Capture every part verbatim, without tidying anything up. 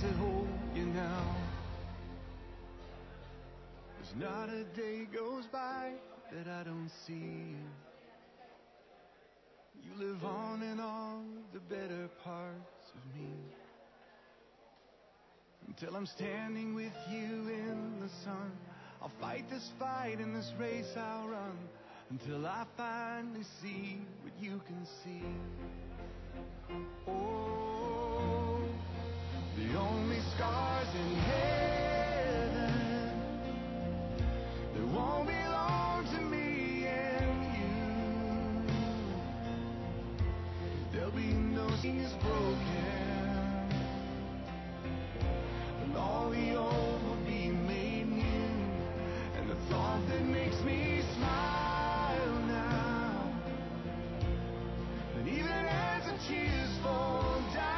hands that hold you now. There's not a day goes by that I don't see you. You live on in all the better parts of me. Until I'm standing with you in the sun, I'll fight this fight in this race I'll run, until I finally see what you can see. Oh, the only scars in heaven, they won't belong to me and you. There'll be no thing is broken, and all the old will be made new. And the thought that makes me smile now, and even as the tears fall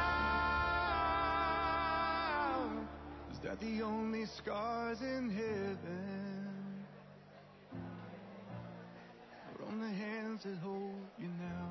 down, is that the only scars in heaven are on the hands that hold you now.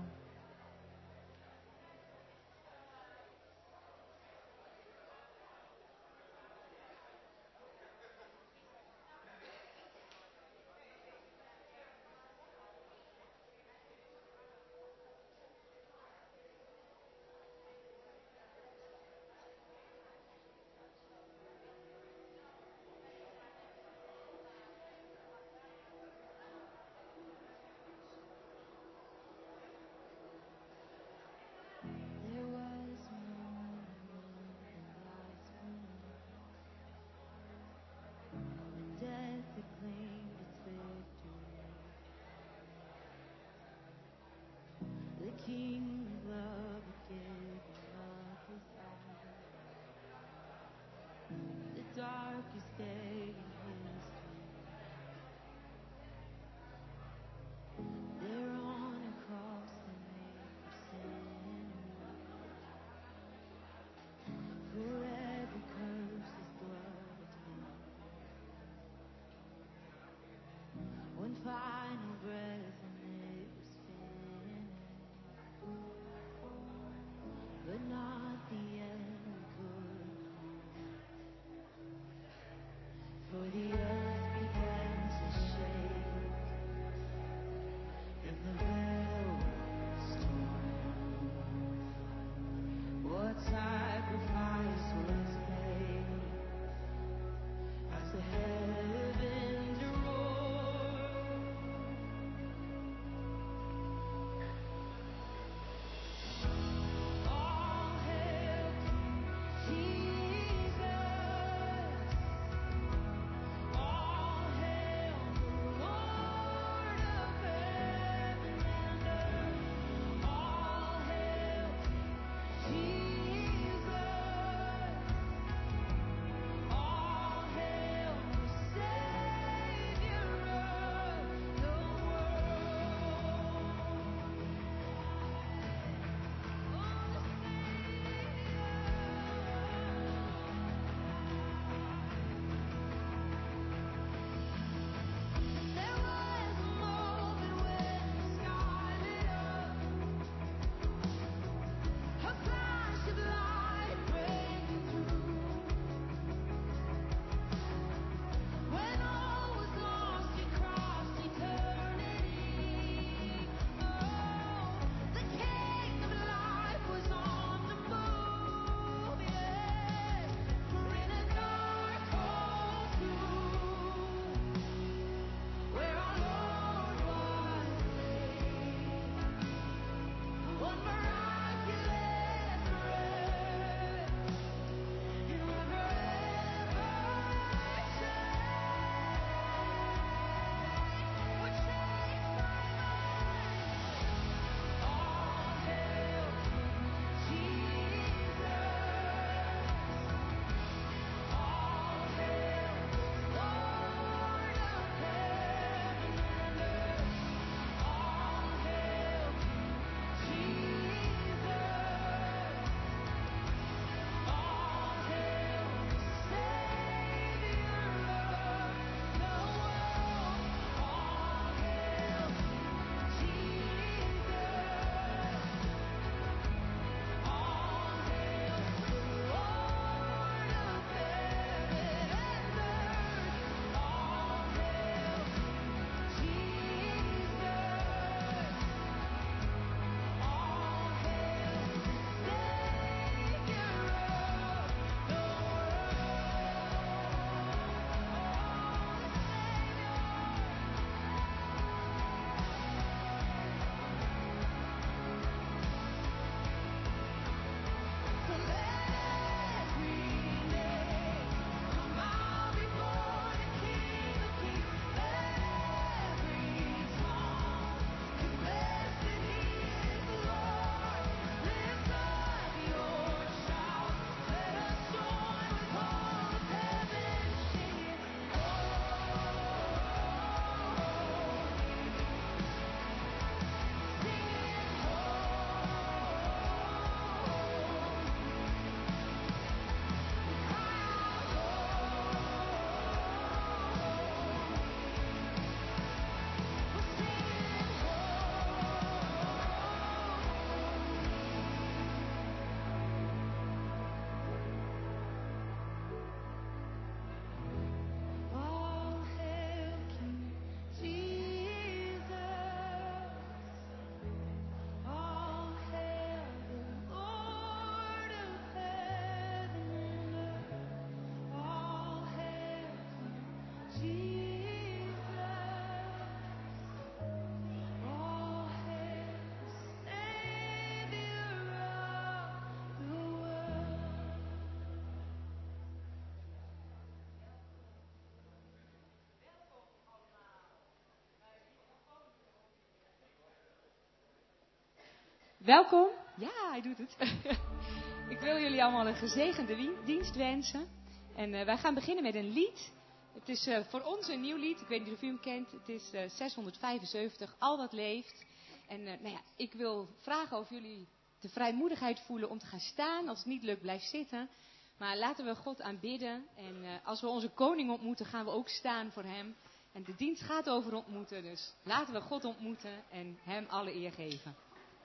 King of love gave up his life. The darkest day in history, there on a cross that made for sin. For every curse his blood atoned. One final breath and it was finished. But not the end we could. For the earth began to shake, and the veil was torn. What sacrifice was made as the heavens roared? All hail Jesus! All hail the Lord of heaven and earth! All hail Jesus! Welkom. Ja, hij doet het. Ik wil jullie allemaal een gezegende wie- dienst wensen. En uh, wij gaan beginnen met een lied. Het is uh, voor ons een nieuw lied. Ik weet niet of u hem kent. Het is uh, zeshonderdvijfenzeventig, Al wat leeft. En uh, nou ja, ik wil vragen of jullie de vrijmoedigheid voelen om te gaan staan. Als het niet lukt, blijf zitten. Maar laten we God aanbidden. En uh, als we onze koning ontmoeten, gaan we ook staan voor hem. En de dienst gaat over ontmoeten. Dus laten we God ontmoeten en hem alle eer geven.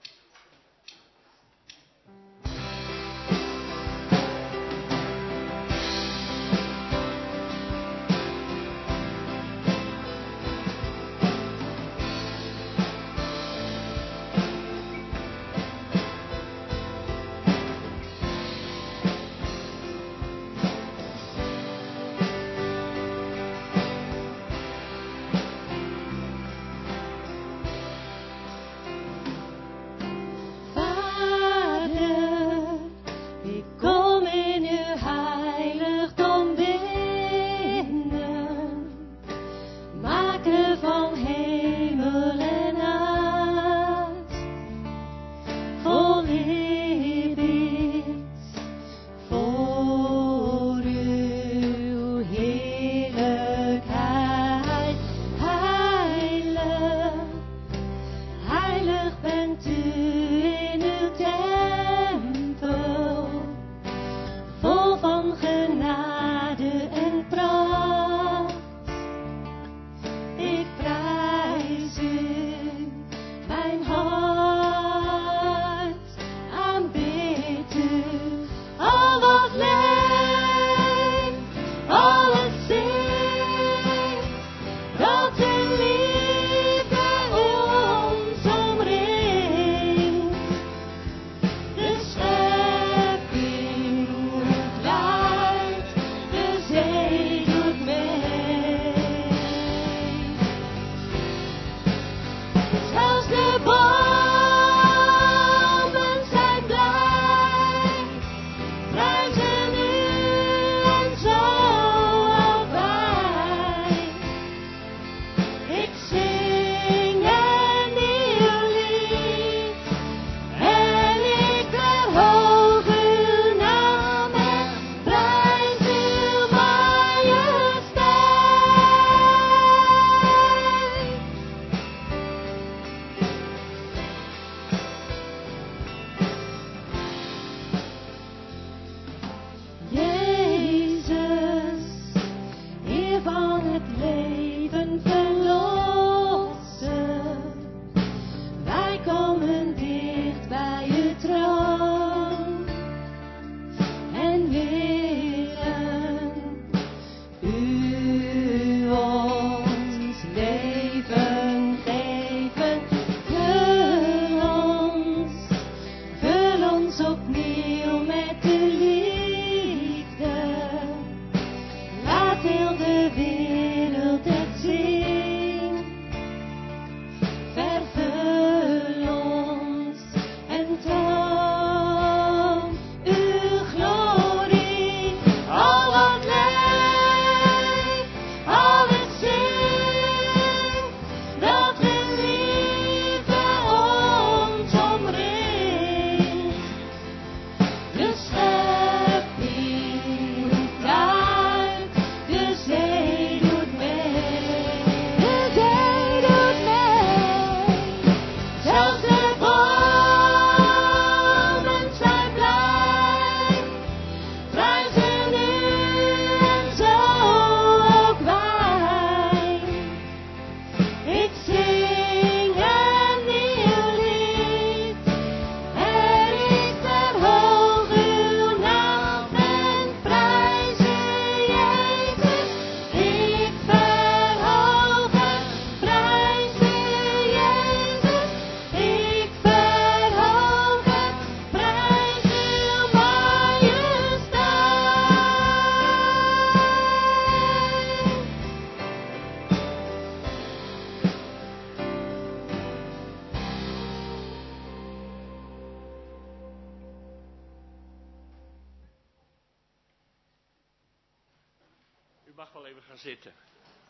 mag wel even gaan zitten.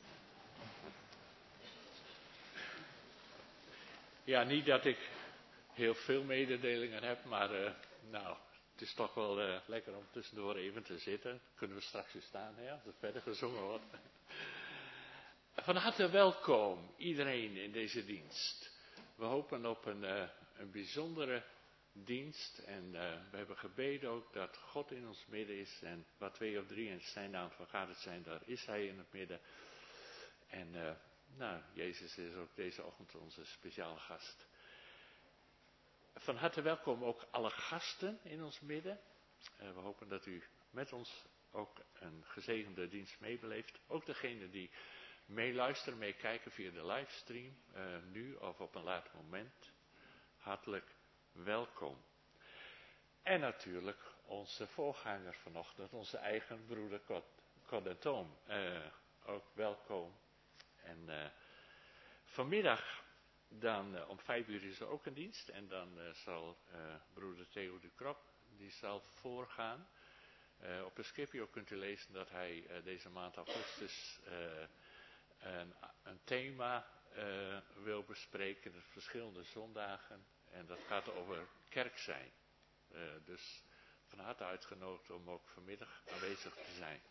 Ja, niet dat ik heel veel mededelingen heb, maar uh, nou, het is toch wel uh, lekker om tussendoor even te zitten. Kunnen we straks weer staan, hè, als het verder gezongen wordt. Van harte welkom iedereen in deze dienst. We hopen op een, uh, een bijzondere dienst en uh, we hebben gebeden ook dat God in ons midden is en waar twee of drie in zijn naam vergaderd zijn, daar is Hij in het midden. En uh, nou, Jezus is ook deze ochtend onze speciale gast. Van harte welkom ook alle gasten in ons midden. Uh, we hopen dat u met ons ook een gezegende dienst meebeleeft. Ook degene die meeluisteren, meekijken via de livestream, uh, nu of op een later moment. Hartelijk welkom. En natuurlijk onze voorganger vanochtend, onze eigen broeder Cod en Tom. Uh, ook welkom. En uh, vanmiddag, dan uh, om vijf uur is er ook een dienst. En dan uh, zal uh, broeder Theo de Krop, die zal voorgaan. Uh, op de Scipio kunt u lezen dat hij uh, deze maand augustus uh, een, een thema uh, wil bespreken. De verschillende zondagen. En dat gaat over kerk zijn. Uh, dus van harte uitgenodigd om ook vanmiddag aanwezig te zijn.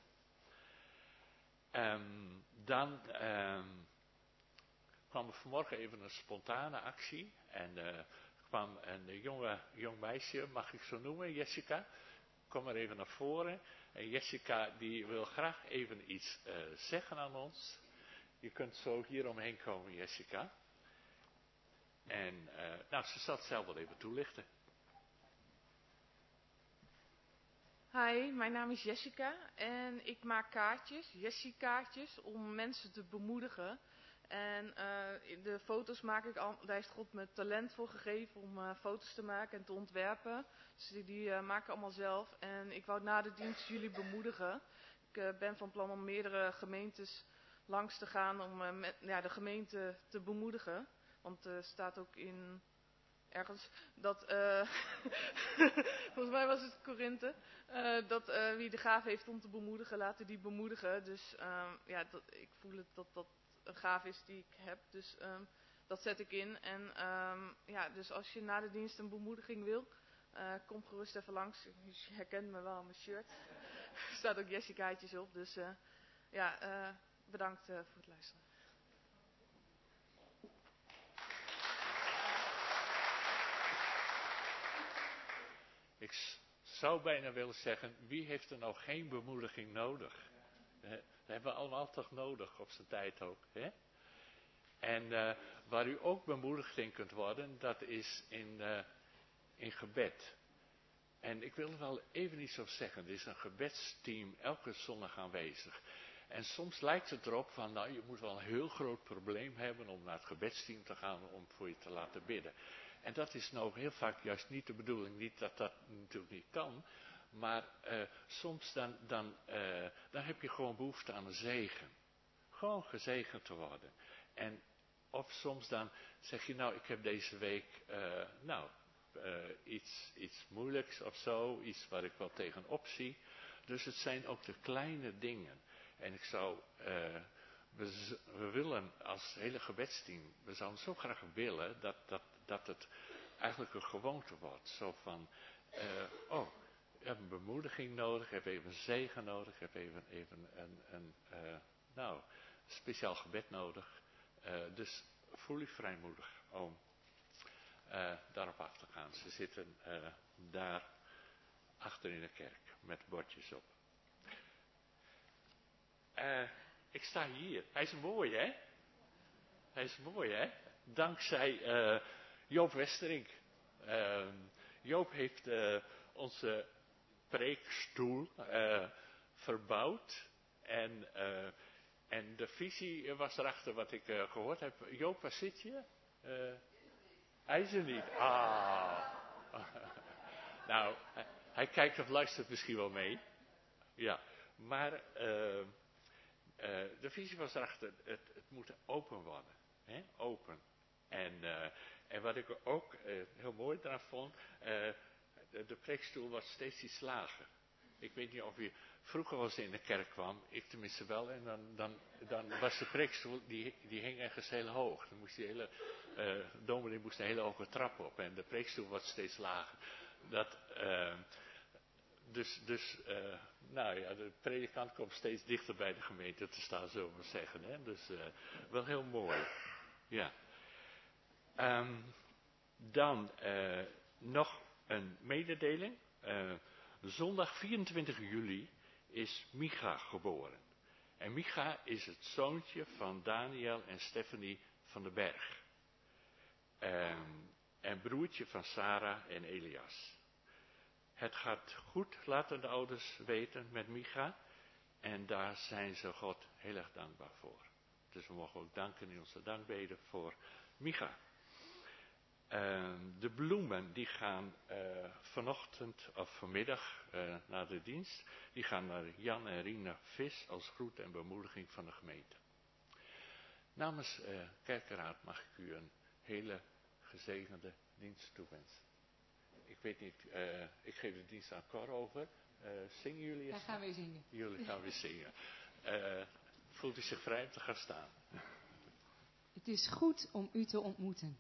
Um, dan um, kwam er vanmorgen even een spontane actie. En uh, er kwam een jonge, jong meisje, mag ik zo noemen, Jessica. Kom maar even naar voren. En Jessica die wil graag even iets uh, zeggen aan ons. Je kunt zo hier omheen komen, Jessica. En uh, nou, ze zal het zelf wel even toelichten. Hi, mijn naam is Jessica en ik maak kaartjes, Jessie-kaartjes, om mensen te bemoedigen. En uh, de foto's maak ik al, daar heeft God me talent voor gegeven om uh, foto's te maken en te ontwerpen. Dus die, die uh, maak ik allemaal zelf. En ik wou na de dienst jullie bemoedigen. Ik uh, ben van plan om meerdere gemeentes langs te gaan om uh, met, ja, de gemeente te bemoedigen. Want er uh, staat ook in... ergens, dat, uh, volgens mij was het Korinthe, uh, dat uh, wie de gave heeft om te bemoedigen, laten die bemoedigen. Dus uh, ja, dat, ik voel het dat dat een gave is die ik heb, dus um, dat zet ik in. En um, ja, dus als je na de dienst een bemoediging wil, uh, kom gerust even langs. Je herkent me wel aan mijn shirt. Er staat ook Jessicaatjes op, dus uh, ja, uh, bedankt uh, voor het luisteren. Ik zou bijna willen zeggen, wie heeft er nou geen bemoediging nodig? Dat hebben we allemaal toch nodig, op zijn tijd ook. Hè? En uh, waar u ook bemoedigd in kunt worden, dat is in, uh, in gebed. En ik wil er wel even iets over zeggen. Er is een gebedsteam elke zondag aanwezig. En soms lijkt het erop van, nou, je moet wel een heel groot probleem hebben om naar het gebedsteam te gaan om voor je te laten bidden. En dat is nou heel vaak juist niet de bedoeling. Niet dat dat natuurlijk niet kan. Maar uh, soms dan, dan, uh, dan heb je gewoon behoefte aan een zegen. Gewoon gezegend te worden. En of soms dan zeg je nou, ik heb deze week uh, nou, uh, iets, iets moeilijks of zo. Iets waar ik wel tegenop zie. Dus het zijn ook de kleine dingen. En ik zou... Uh, we, we willen als hele gebedsteam, we zouden zo graag willen dat, dat, dat het eigenlijk een gewoonte wordt. Zo van, uh, oh, ik heb een bemoediging nodig, ik heb even een zegen nodig, ik heb even, even een, een uh, nou, speciaal gebed nodig. Uh, dus voel u vrijmoedig om uh, daarop af te gaan. Ze zitten uh, daar achter in de kerk met bordjes op. Uh, Ik sta hier. Hij is mooi, hè? Hij is mooi, hè? Dankzij uh, Joop Westerink. Uh, Joop heeft uh, onze preekstoel uh, verbouwd. En, uh, en de visie was erachter wat ik uh, gehoord heb. Joop, waar zit je? Uh, hij is er niet. Ah. Nou, hij, hij kijkt of luistert misschien wel mee. Ja, maar... Uh, Uh, de visie was erachter, het, het moet open worden. Hè? Open. En, uh, en wat ik ook uh, heel mooi eraan vond, uh, de, de preekstoel was steeds iets lager. Ik weet niet of je vroeger wel eens in de kerk kwam, ik tenminste wel, en dan, dan, dan was de preekstoel, die, die hing ergens heel hoog. Dan moest die hele uh, dominee moest een hele hoge trap op en de preekstoel wordt steeds lager. Dat, uh, dus, dus uh, nou ja, de predikant komt steeds dichter bij de gemeente te staan, zullen we zeggen. Hè? Dus uh, wel heel mooi. Ja. Um, dan uh, nog een mededeling. Uh, zondag vierentwintig juli is Micha geboren. En Micha is het zoontje van Daniel en Stephanie van den Berg. Um, en broertje van Sarah en Elias. Het gaat goed, laten de ouders weten, met Micha. En daar zijn ze God heel erg dankbaar voor. Dus we mogen ook danken in onze dankbeden voor Micha. Uh, de bloemen die gaan uh, vanochtend of vanmiddag uh, naar de dienst. Die gaan naar Jan en Rina Vis als groet en bemoediging van de gemeente. Namens uh, Kerkenraad mag ik u een hele gezegende dienst toewensen. Ik weet niet, uh, ik geef de dienst aan Cor over. Uh, zingen jullie eens? Wij gaan weer zingen. Jullie gaan weer zingen. Uh, voelt u zich vrij om te gaan staan? Het is goed om u te ontmoeten.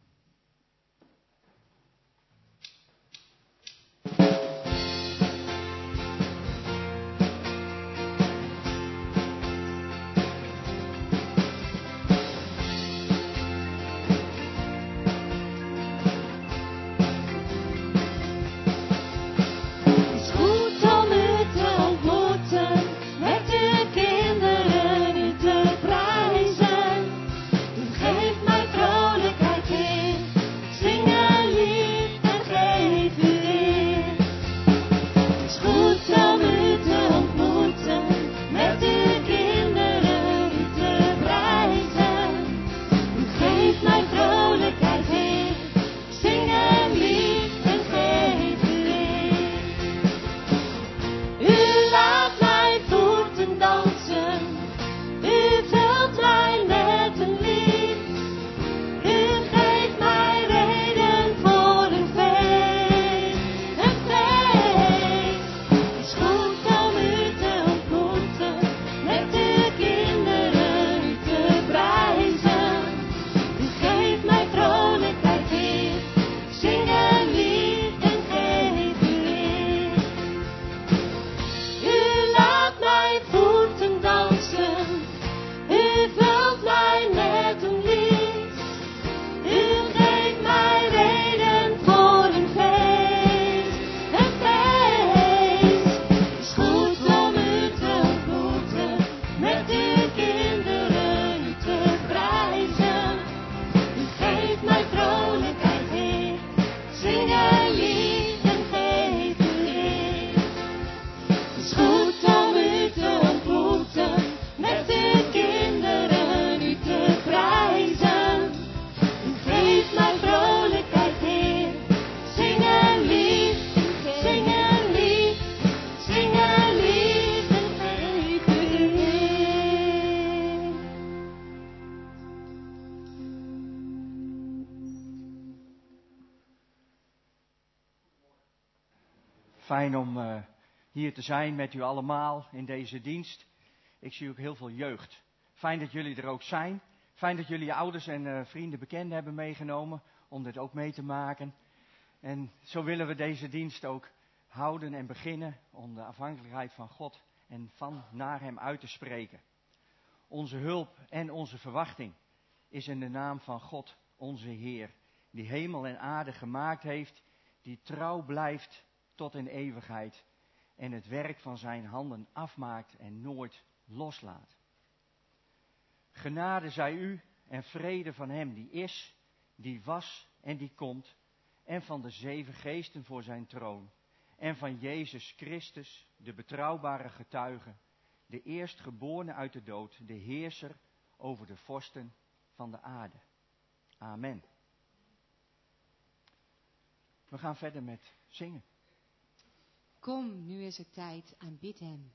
Fijn om uh, hier te zijn met u allemaal in deze dienst. Ik zie ook heel veel jeugd. Fijn dat jullie er ook zijn. Fijn dat jullie je ouders en uh, vrienden, bekenden hebben meegenomen om dit ook mee te maken. En zo willen we deze dienst ook houden en beginnen om de afhankelijkheid van God en van naar hem uit te spreken. Onze hulp en onze verwachting is in de naam van God, onze Heer, die hemel en aarde gemaakt heeft, die trouw blijft tot in eeuwigheid en het werk van zijn handen afmaakt en nooit loslaat. Genade zij u en vrede van hem die is, die was en die komt, en van de zeven geesten voor zijn troon, en van Jezus Christus, de betrouwbare getuige, de eerstgeborene uit de dood, de heerser over de vorsten van de aarde. Amen. We gaan verder met zingen. Kom, nu is het tijd, aanbid hem.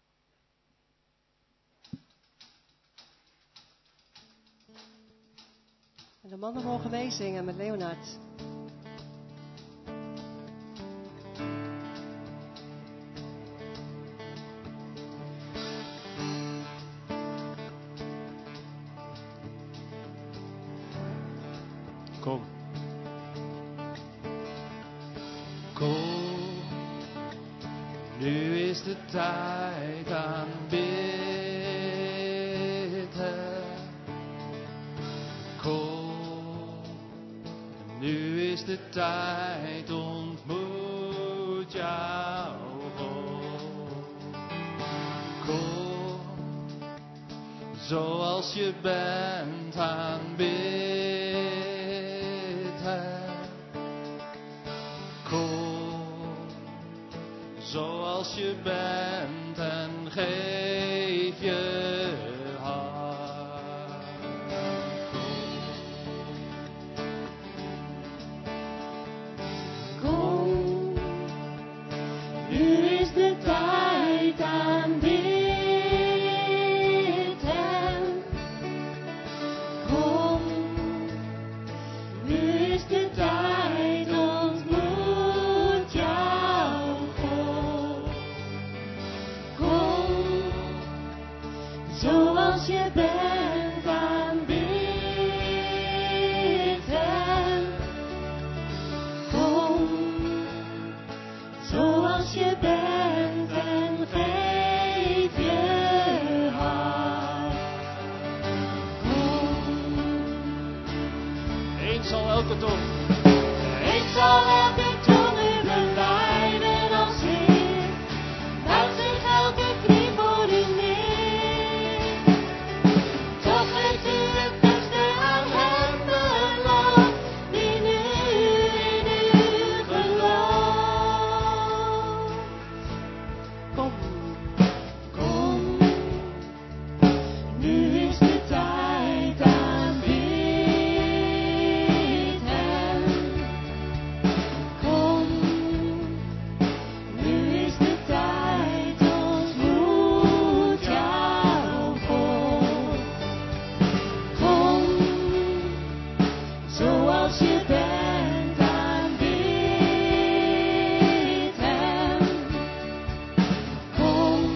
En de mannen mogen meezingen met Leonard. Kom. Kom. Nu is de tijd aanbidden. Kom. Nu is de tijd, ontmoet jou God. Kom. Zoals je bent aanbidden. Kom. Zoals je bent en geef je hart. Kom, nu is de tijd aanbidden. Kom, nu is de tijd, ontmoet jou God. Kom, zoals je bent aanbidden. Kom, zoals je bent en geef je hart. Kom, Eens zal elke tong. ik zal elke tong u belijden als Heer. Buigt zich elke knie voor u neer. Toch heeft u het beste aan hem beloofd, die nu in u gelooft. Kom, kom, nu is de tijd aanbidden. Kom, nu is de tijd, ontmoet jou God. Kom, zoals je bent aanbidden. Kom,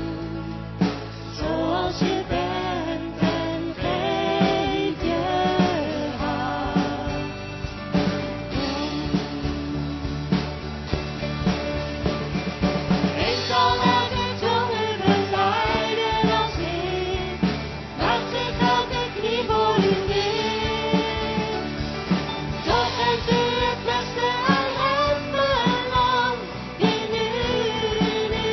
zoals je bent en geef je hart. Ik zal elke tong u belijden als Heer. Buigt zich elke knie voor u neer. Toch heeft u het beste aan hem beloofd, die nu in u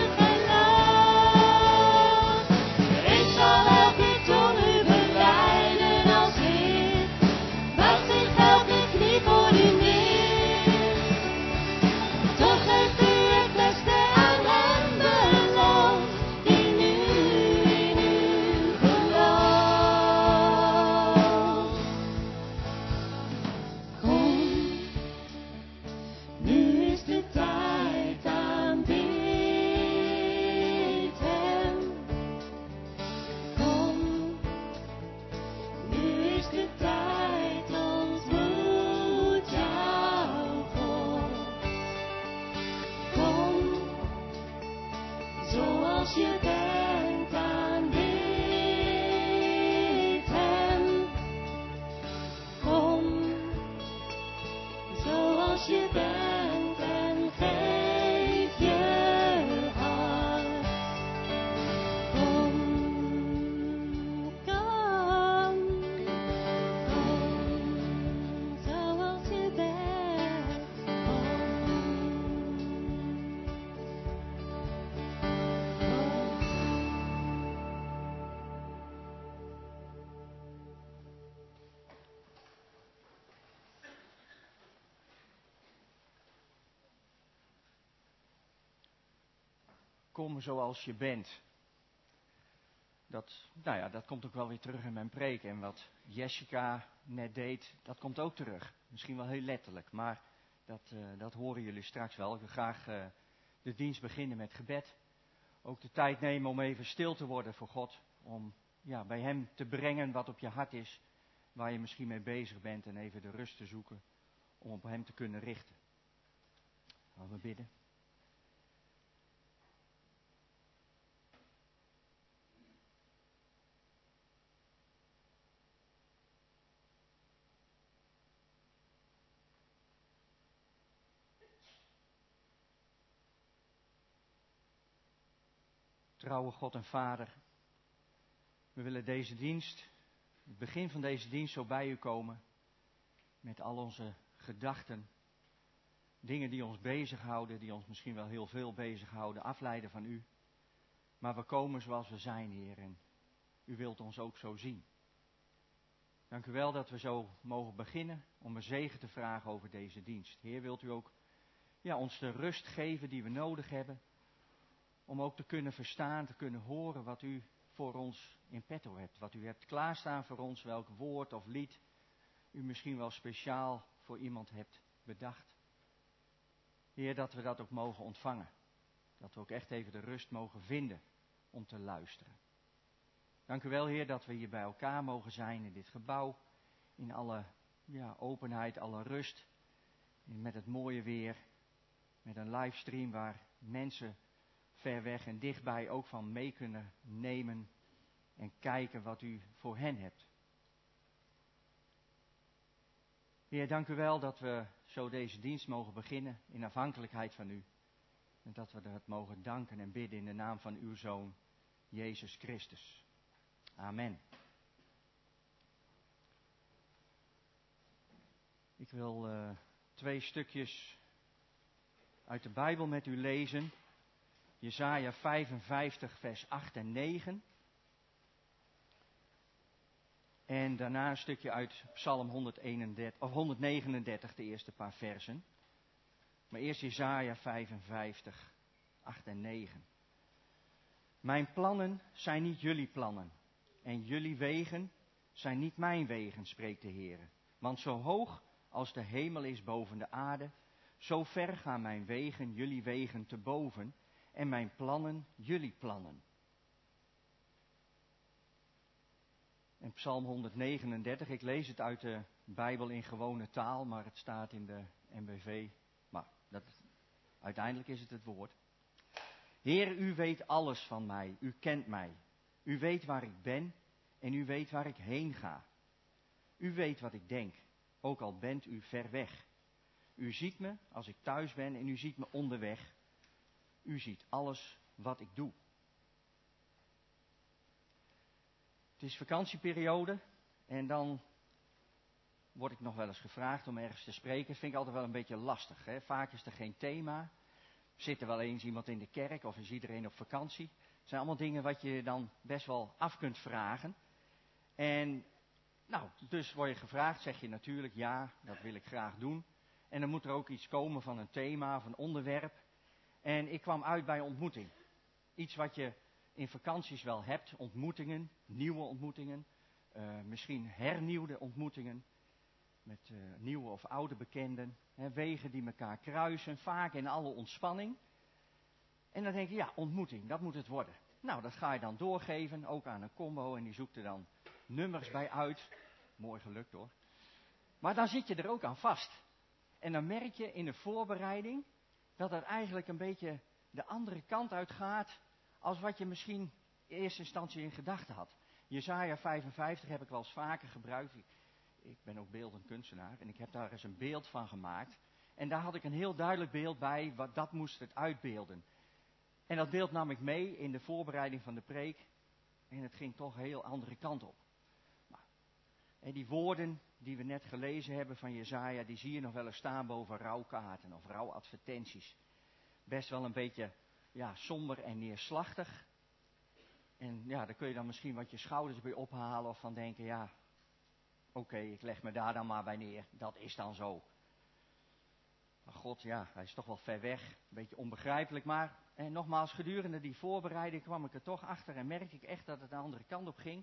gelooft. Ik zal elke tong u belijden als Heer. Buigt zich elke knie voor u neer. Toch heeft u het beste aan hem beloofd, die nu in u gelooft. Kom, nu is de tijd aanbidden. Kom, nu is de tijd, ontmoet jou God. Kom, zoals je bent aanbidden. Kom, zoals je bent en geef je hart. Kom, kom, kom, zoals je bent. Kom, Kom zoals je bent. Dat, nou ja, dat komt ook wel weer terug in mijn preek. En wat Jessica net deed, dat komt ook terug. Misschien wel heel letterlijk, maar dat, uh, dat horen jullie straks wel. Ik wil graag uh, de dienst beginnen met gebed. Ook de tijd nemen om even stil te worden voor God. Om ja, bij hem te brengen wat op je hart is. Waar je misschien mee bezig bent. En even de rust te zoeken om op hem te kunnen richten. Laten we bidden. Trouwe God en Vader, we willen deze dienst, het begin van deze dienst zo bij u komen met al onze gedachten, dingen die ons bezighouden, die ons misschien wel heel veel bezighouden, afleiden van u. Maar we komen zoals we zijn, Heer, en u wilt ons ook zo zien. Dank u wel dat we zo mogen beginnen om een zegen te vragen over deze dienst. Heer, wilt u ook ja, ons de rust geven die we nodig hebben, om ook te kunnen verstaan, te kunnen horen wat u voor ons in petto hebt. Wat u hebt klaarstaan voor ons, welk woord of lied u misschien wel speciaal voor iemand hebt bedacht. Heer, dat we dat ook mogen ontvangen. Dat we ook echt even de rust mogen vinden om te luisteren. Dank u wel, Heer, dat we hier bij elkaar mogen zijn in dit gebouw. In alle ja, openheid, alle rust. Met het mooie weer. Met een livestream waar mensen ver weg en dichtbij ook van mee kunnen nemen. En kijken wat u voor hen hebt. Heer, dank u wel dat we zo deze dienst mogen beginnen in afhankelijkheid van u. En dat we dat mogen danken en bidden in de naam van uw Zoon, Jezus Christus. Amen. Ik wil uh, twee stukjes uit de Bijbel met u lezen. Jesaja vijfenvijftig, vers acht en negen. En daarna een stukje uit Psalm honderdeenendertig, of honderdnegenendertig, de eerste paar versen. Maar eerst Jesaja vijfenvijftig, acht en negen. Mijn plannen zijn niet jullie plannen. En jullie wegen zijn niet mijn wegen, spreekt de Heer. Want zo hoog als de hemel is boven de aarde, zo ver gaan mijn wegen jullie wegen te boven en mijn plannen jullie plannen. En Psalm honderdnegenendertig, ik lees het uit de Bijbel in gewone taal, maar het staat in de N B V. Maar dat, uiteindelijk is het het woord. Heer, u weet alles van mij, u kent mij. U weet waar ik ben en u weet waar ik heen ga. U weet wat ik denk, ook al bent u ver weg. U ziet me als ik thuis ben en u ziet me onderweg. U ziet alles wat ik doe. Het is vakantieperiode en dan word ik nog wel eens gevraagd om ergens te spreken. Dat vind ik altijd wel een beetje lastig. Hè? Vaak is er geen thema. Zit er wel eens iemand in de kerk of is iedereen op vakantie? Het zijn allemaal dingen wat je dan best wel af kunt vragen. En nou, dus word je gevraagd, zeg je natuurlijk ja, dat wil ik graag doen. En dan moet er ook iets komen van een thema of een onderwerp. En ik kwam uit bij ontmoeting. Iets wat je in vakanties wel hebt, ontmoetingen, nieuwe ontmoetingen. Uh, misschien hernieuwde ontmoetingen. Met uh, nieuwe of oude bekenden. Hè, wegen die elkaar kruisen, vaak in alle ontspanning. En dan denk je, ja, ontmoeting, dat moet het worden. Nou, dat ga je dan doorgeven, ook aan een combo. En die zoekt er dan nummers bij uit. Mooi gelukt hoor. Maar dan zit je er ook aan vast. En dan merk je in de voorbereiding dat het eigenlijk een beetje de andere kant uit gaat als wat je misschien in eerste instantie in gedachten had. Jesaja vijfenvijftig heb ik wel eens vaker gebruikt. Ik, ik ben ook beeldend kunstenaar en ik heb daar eens een beeld van gemaakt. En daar had ik een heel duidelijk beeld bij, wat dat moest het uitbeelden. En dat beeld nam ik mee in de voorbereiding van de preek. En het ging toch een heel andere kant op. Nou, en die woorden die we net gelezen hebben van Jesaja, die zie je nog wel eens staan boven rouwkaarten of rouwadvertenties. Best wel een beetje ja, somber en neerslachtig. En ja, daar kun je dan misschien wat je schouders bij ophalen of van denken, ja, oké, okay, ik leg me daar dan maar bij neer. Dat is dan zo. Maar God, ja, hij is toch wel ver weg. Een beetje onbegrijpelijk. Maar en nogmaals, gedurende die voorbereiding kwam ik er toch achter en merkte ik echt dat het de andere kant op ging.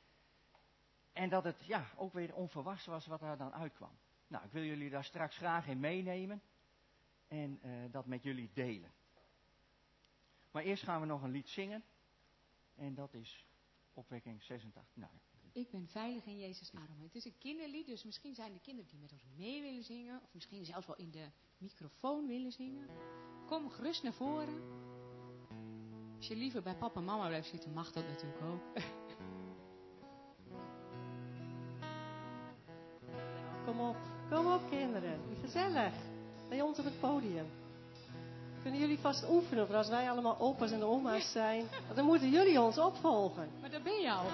En dat het ja, ook weer onverwachts was wat er dan uitkwam. Nou, ik wil jullie daar straks graag in meenemen. En uh, dat met jullie delen. Maar eerst gaan we nog een lied zingen. En dat is opwekking zesentachtig. Nou, Ik ben veilig in Jezus' armen. Het is een kinderlied, dus misschien zijn er kinderen die met ons mee willen zingen. Of misschien zelfs wel in de microfoon willen zingen. Kom gerust naar voren. Als je liever bij papa en mama blijft zitten, mag dat natuurlijk ook. Kom op, kom op kinderen. Gezellig. Bij ons op het podium. Kunnen jullie vast oefenen voor als wij allemaal opa's en oma's zijn? Want dan moeten jullie ons opvolgen. Maar daar ben je al.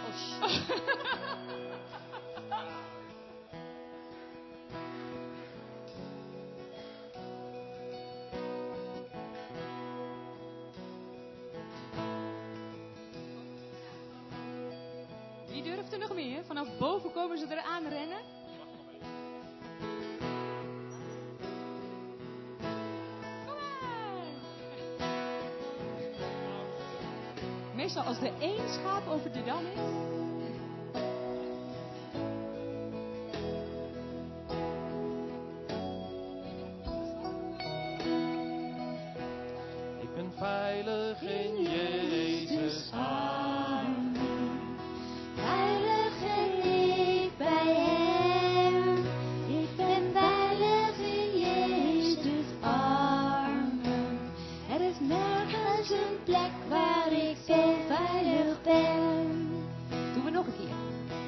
Wie durft er nog meer? Vanaf boven komen ze eraan rennen. Meestal als er één schaap over de dam is. Ik ben veilig in Jezus' armen. Veilig en ik bij hem. Ik ben veilig in Jezus' armen. Er is nergens een plek waar ik zo veilig ben. Doen we nog een keer.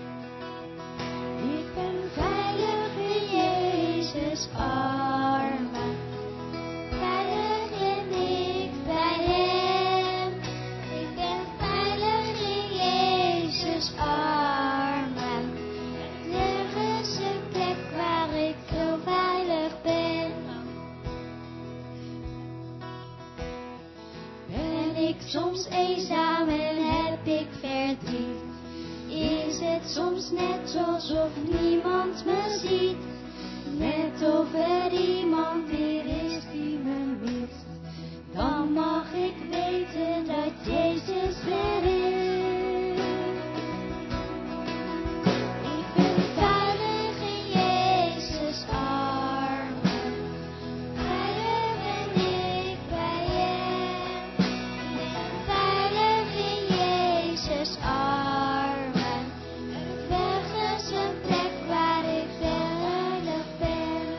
Ik ben veilig in Jezus' armen. Veilig en ik bij hem. Ik ben veilig in Jezus' armen. Nergens een plek waar ik zo veilig ben. Ben ik soms eenzaam en heb ik verdriet? Is het soms net alsof niemand me ziet? Net of er iemand weer is die me mist. Dan mag ik weten dat Jezus er is. Ik ben veilig in Jezus' armen. Veilig en ik bij hem. Ik ben veilig in Jezus' armen. Nergens een plek waar ik veilig ben.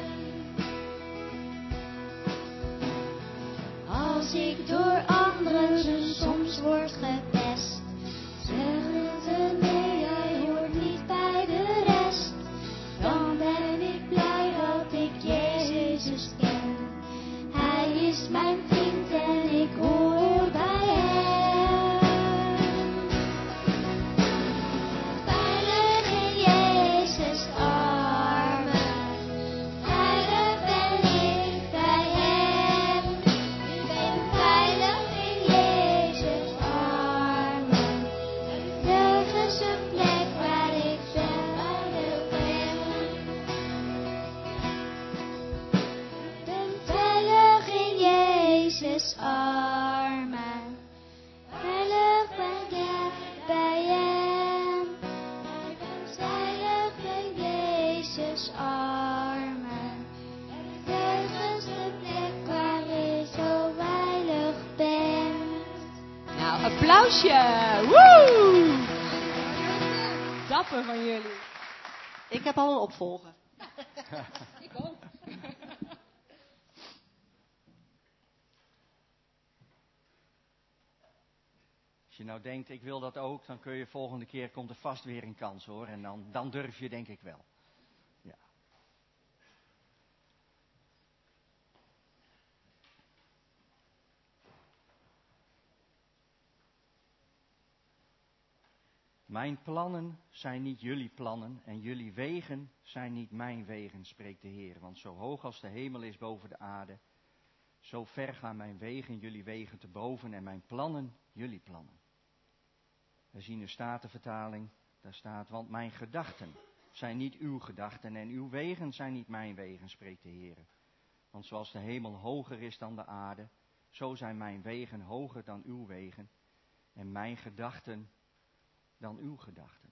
Als ik door anderen soms word gepest, zeggen ze nee, jij hoort niet bij de rest. Dan ben ik blij dat ik Jezus ken. Hij is mijn vriend en ik hoor bij hem. Veilig in Jezus' armen. Veilig ben ik bij hem. Ik ben veilig in Jezus' armen. Nergens een plek waar ik veilig ben. Ik ben veilig in Jezus' armen. Veilig ben ik bij hem. Ik ben veilig in Jezus' armen. Nergens een plek waar ik zo veilig ben. Nou, applausje! Woe! Dapper van jullie. Ik heb al een opvolger. Ik ook. Als je nou denkt, ik wil dat ook, dan kun je volgende keer, komt er vast weer een kans hoor. En dan, dan durf je denk ik wel. Ja. Mijn plannen zijn niet jullie plannen en jullie wegen zijn niet mijn wegen, spreekt de Heer. Want zo hoog als de hemel is boven de aarde, zo ver gaan mijn wegen jullie wegen te boven en mijn plannen jullie plannen. We zien een Statenvertaling, daar staat, want mijn gedachten zijn niet uw gedachten en uw wegen zijn niet mijn wegen, spreekt de Heer. Want zoals de hemel hoger is dan de aarde, zo zijn mijn wegen hoger dan uw wegen en mijn gedachten dan uw gedachten.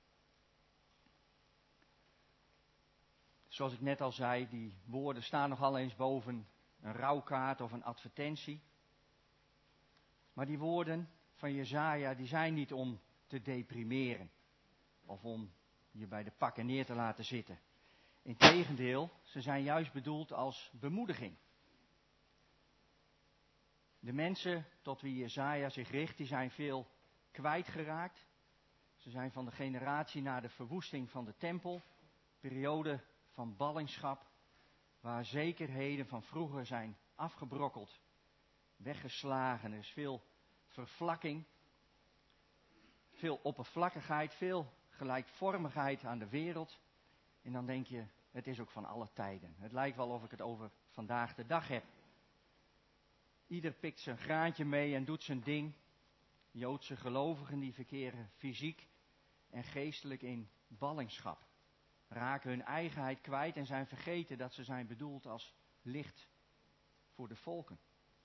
Zoals ik net al zei, die woorden staan nogal eens boven een rouwkaart of een advertentie. Maar die woorden van Jesaja, die zijn niet om te deprimeren. Of om je bij de pakken neer te laten zitten. Integendeel, ze zijn juist bedoeld als bemoediging. De mensen tot wie Jesaja zich richt, die zijn veel kwijtgeraakt. Ze zijn van de generatie na de verwoesting van de tempel, periode van ballingschap, waar zekerheden van vroeger zijn afgebrokkeld. weggeslagen. Er is veel vervlakking, veel oppervlakkigheid, veel gelijkvormigheid aan de wereld. En dan denk je, het is ook van alle tijden. Het lijkt wel of ik het over vandaag de dag heb. Ieder pikt zijn graantje mee en doet zijn ding. Joodse gelovigen die verkeren fysiek en geestelijk in ballingschap. Raken hun eigenheid kwijt en zijn vergeten dat ze zijn bedoeld als licht voor de volken.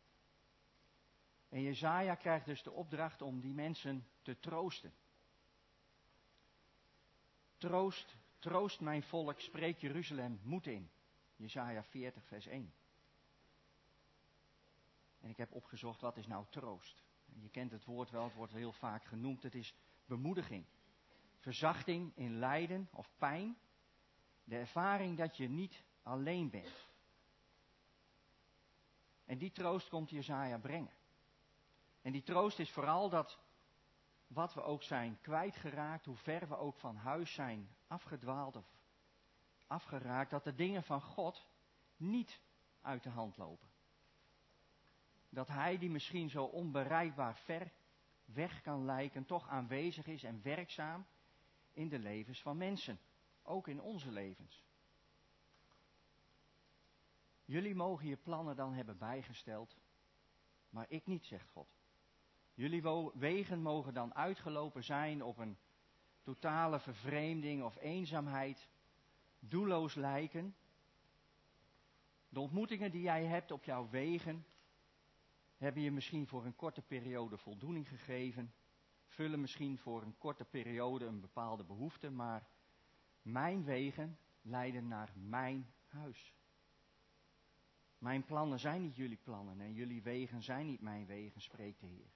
En Jesaja krijgt dus de opdracht om die mensen te troosten. Troost, troost mijn volk, spreek Jeruzalem moed in. Jesaja veertig vers één. En ik heb opgezocht, wat is nou troost? Je kent het woord wel, het wordt heel vaak genoemd. Het is bemoediging. Verzachting in lijden of pijn. De ervaring dat je niet alleen bent. En die troost komt Jesaja brengen. En die troost is vooral dat wat we ook zijn kwijtgeraakt, hoe ver we ook van huis zijn afgedwaald of afgeraakt, dat de dingen van God niet uit de hand lopen. Dat Hij, die misschien zo onbereikbaar ver weg kan lijken, toch aanwezig is en werkzaam in de levens van mensen. Ook in onze levens. Jullie mogen je plannen dan hebben bijgesteld, maar ik niet, zegt God. Jullie wegen mogen dan uitgelopen zijn op een totale vervreemding of eenzaamheid, doelloos lijken. De ontmoetingen die jij hebt op jouw wegen hebben je misschien voor een korte periode voldoening gegeven, vullen misschien voor een korte periode een bepaalde behoefte, maar mijn wegen leiden naar mijn huis. Mijn plannen zijn niet jullie plannen en jullie wegen zijn niet mijn wegen, spreekt de Heer.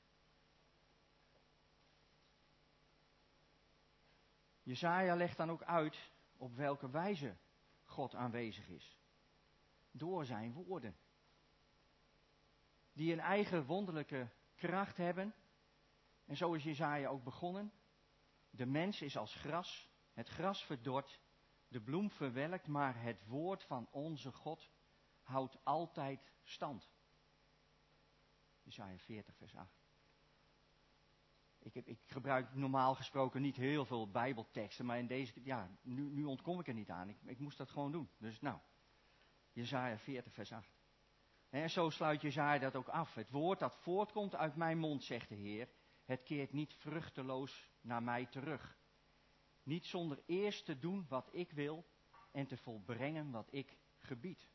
Jesaja legt dan ook uit op welke wijze God aanwezig is. Door zijn woorden. Die een eigen wonderlijke kracht hebben. En zo is Jesaja ook begonnen. De mens is als gras, het gras verdort, de bloem verwelkt, maar het woord van onze God houdt altijd stand. Jesaja veertig vers acht. Ik, heb, ik gebruik normaal gesproken niet heel veel bijbelteksten, maar in deze, ja, nu, nu ontkom ik er niet aan. Ik, ik moest dat gewoon doen. Dus nou, Jesaja veertig vers acht. En zo sluit Jesaja dat ook af. Het woord dat voortkomt uit mijn mond, zegt de Heer, het keert niet vruchteloos naar mij terug. Niet zonder eerst te doen wat ik wil en te volbrengen wat ik gebied.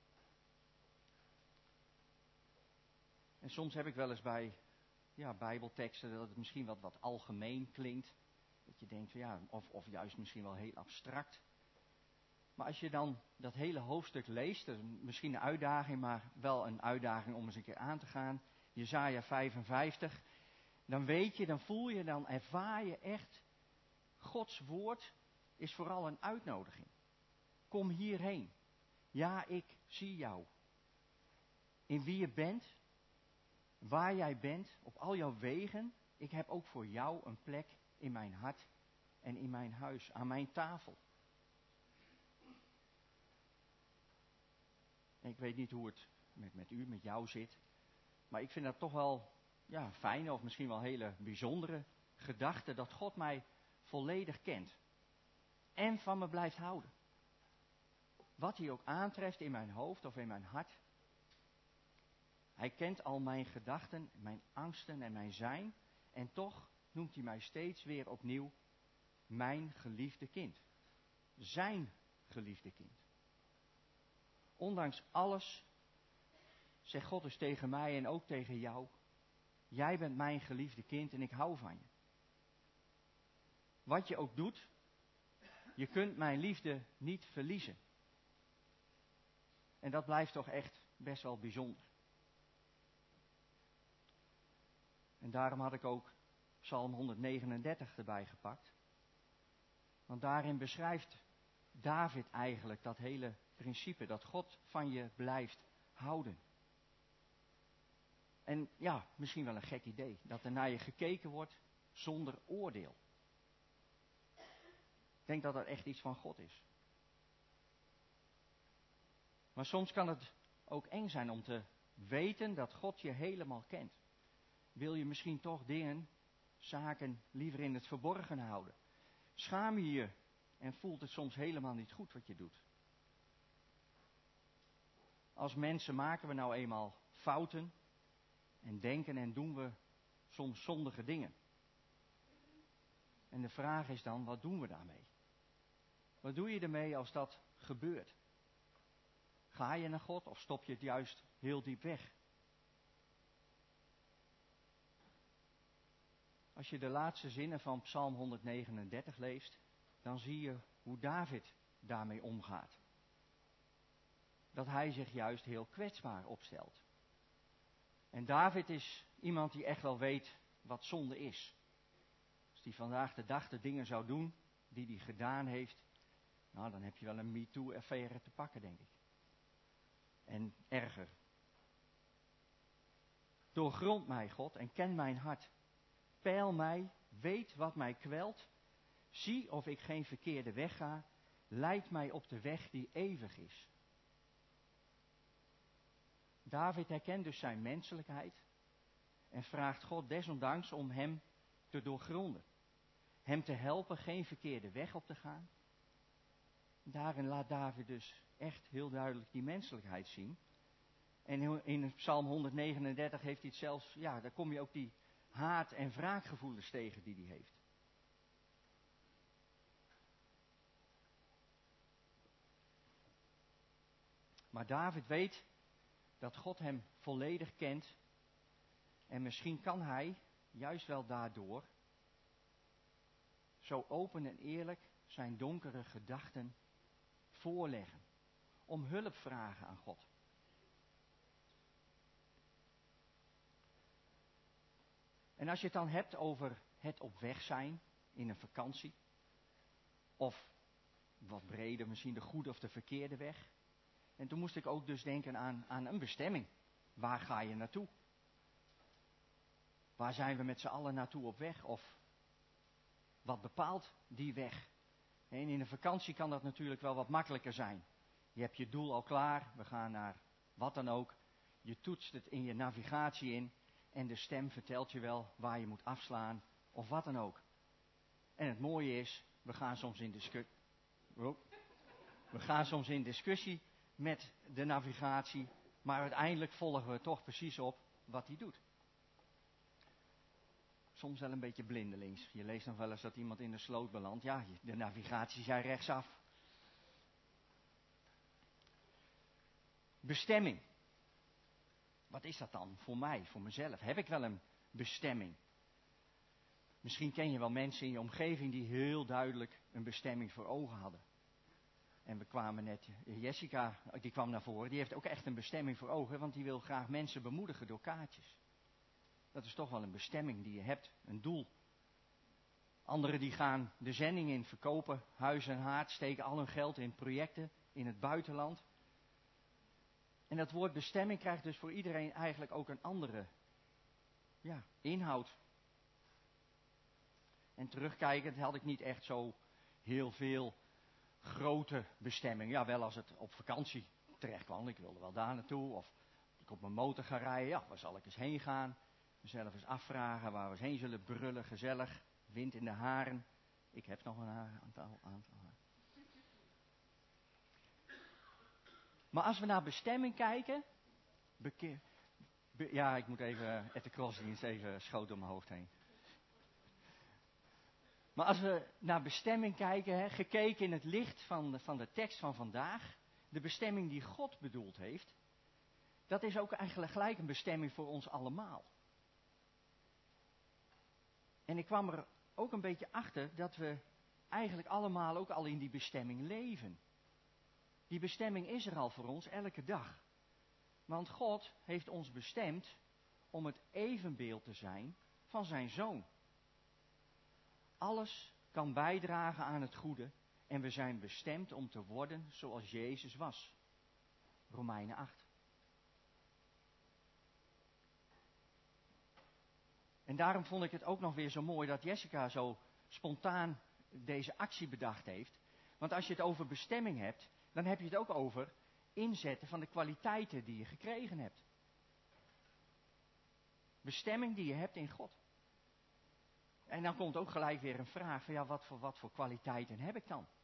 En soms heb ik wel eens bij ja, bijbelteksten dat het misschien wat, wat algemeen klinkt. Dat je denkt, ja, of, of juist misschien wel heel abstract. Maar als je dan dat hele hoofdstuk leest, dat is misschien een uitdaging, maar wel een uitdaging om eens een keer aan te gaan. Jesaja vijfenvijftig. Dan weet je, dan voel je, dan ervaar je echt, Gods woord is vooral een uitnodiging. Kom hierheen. Ja, ik zie jou. In wie je bent, waar jij bent, op al jouw wegen. Ik heb ook voor jou een plek in mijn hart en in mijn huis, aan mijn tafel. En ik weet niet hoe het met, met u, met jou zit. Maar ik vind dat toch wel ja, fijne of misschien wel hele bijzondere gedachte dat God mij volledig kent. En van me blijft houden. Wat hij ook aantreft in mijn hoofd of in mijn hart. Hij kent al mijn gedachten, mijn angsten en mijn zijn. En toch noemt hij mij steeds weer opnieuw mijn geliefde kind. Zijn geliefde kind. Ondanks alles zegt God dus tegen mij en ook tegen jou. Jij bent mijn geliefde kind en ik hou van je. Wat je ook doet, je kunt mijn liefde niet verliezen. En dat blijft toch echt best wel bijzonder. En daarom had ik ook Psalm honderdnegenendertig erbij gepakt. Want daarin beschrijft David eigenlijk dat hele principe, dat God van je blijft houden. En ja, misschien wel een gek idee, dat er naar je gekeken wordt zonder oordeel. Ik denk dat dat echt iets van God is. Maar soms kan het ook eng zijn om te weten dat God je helemaal kent. Wil je misschien toch dingen, zaken liever in het verborgen houden? Schaam je je en voelt het soms helemaal niet goed wat je doet? Als mensen maken we nou eenmaal fouten en denken en doen we soms zondige dingen. En de vraag is dan, wat doen we daarmee? Wat doe je ermee als dat gebeurt? Ga je naar God of stop je het juist heel diep weg? Als je de laatste zinnen van Psalm honderdnegenendertig leest, dan zie je hoe David daarmee omgaat. Dat hij zich juist heel kwetsbaar opstelt. En David is iemand die echt wel weet wat zonde is. Als hij vandaag de dag de dingen zou doen die hij gedaan heeft, nou dan heb je wel een MeToo-affaire te pakken, denk ik. En erger. Doorgrond mij, God, en ken mijn hart. Peil mij, weet wat mij kwelt. Zie of ik geen verkeerde weg ga. Leid mij op de weg die eeuwig is. David herkent dus zijn menselijkheid en vraagt God desondanks om hem te doorgronden. Hem te helpen geen verkeerde weg op te gaan. Daarin laat David dus echt heel duidelijk die menselijkheid zien. En in Psalm honderdnegenendertig heeft hij het zelfs, ja, daar kom je ook die haat- en wraakgevoelens tegen die hij heeft. Maar David weet dat God hem volledig kent. En misschien kan hij, juist wel daardoor, zo open en eerlijk zijn donkere gedachten voorleggen. Om hulp vragen aan God. En als je het dan hebt over het op weg zijn in een vakantie. Of wat breder misschien de goede of de verkeerde weg. En toen moest ik ook dus denken aan, aan een bestemming. Waar ga je naartoe? Waar zijn we met z'n allen naartoe op weg? Of wat bepaalt die weg? En in een vakantie kan dat natuurlijk wel wat makkelijker zijn. Je hebt je doel al klaar. We gaan naar wat dan ook. Je toetst het in je navigatie in. En de stem vertelt je wel waar je moet afslaan. Of wat dan ook. En het mooie is, we gaan soms in discussie. We gaan soms in discussie met de navigatie. Maar uiteindelijk volgen we toch precies op wat hij doet. Soms wel een beetje blindelings. Je leest nog wel eens dat iemand in de sloot belandt. Ja, de navigatie zei rechtsaf. Bestemming. Wat is dat dan voor mij, voor mezelf? Heb ik wel een bestemming? Misschien ken je wel mensen in je omgeving die heel duidelijk een bestemming voor ogen hadden. En we kwamen net, Jessica, die kwam naar voren, die heeft ook echt een bestemming voor ogen, want die wil graag mensen bemoedigen door kaartjes. Dat is toch wel een bestemming die je hebt, een doel. Anderen die gaan de zending in, verkopen huis en haard, steken al hun geld in projecten in het buitenland. En dat woord bestemming krijgt dus voor iedereen eigenlijk ook een andere ja, inhoud. En terugkijkend had ik niet echt zo heel veel grote bestemmingen. Ja, wel als het op vakantie terecht kwam. Ik wilde wel daar naartoe. Of ik op mijn motor ga rijden. Ja, waar zal ik eens heen gaan? Mezelf eens afvragen waar we eens heen zullen brullen. Gezellig. Wind in de haren. Ik heb nog een haar, aantal, aantal haar. Maar als we naar bestemming kijken. Bekeer, be, ja, ik moet even at de crossdienst even schoot door mijn hoofd heen. Maar als we naar bestemming kijken, hè, gekeken in het licht van de, van de tekst van vandaag, de bestemming die God bedoeld heeft, dat is ook eigenlijk gelijk een bestemming voor ons allemaal. En ik kwam er ook een beetje achter dat we eigenlijk allemaal ook al in die bestemming leven. Die bestemming is er al voor ons elke dag. Want God heeft ons bestemd om het evenbeeld te zijn van zijn Zoon. Alles kan bijdragen aan het goede en we zijn bestemd om te worden zoals Jezus was. Romeinen acht. En daarom vond ik het ook nog weer zo mooi dat Jessica zo spontaan deze actie bedacht heeft. Want als je het over bestemming hebt, dan heb je het ook over inzetten van de kwaliteiten die je gekregen hebt. bestemming die je hebt in God. En dan komt ook gelijk weer een vraag van ja, wat voor, wat voor kwaliteiten heb ik dan?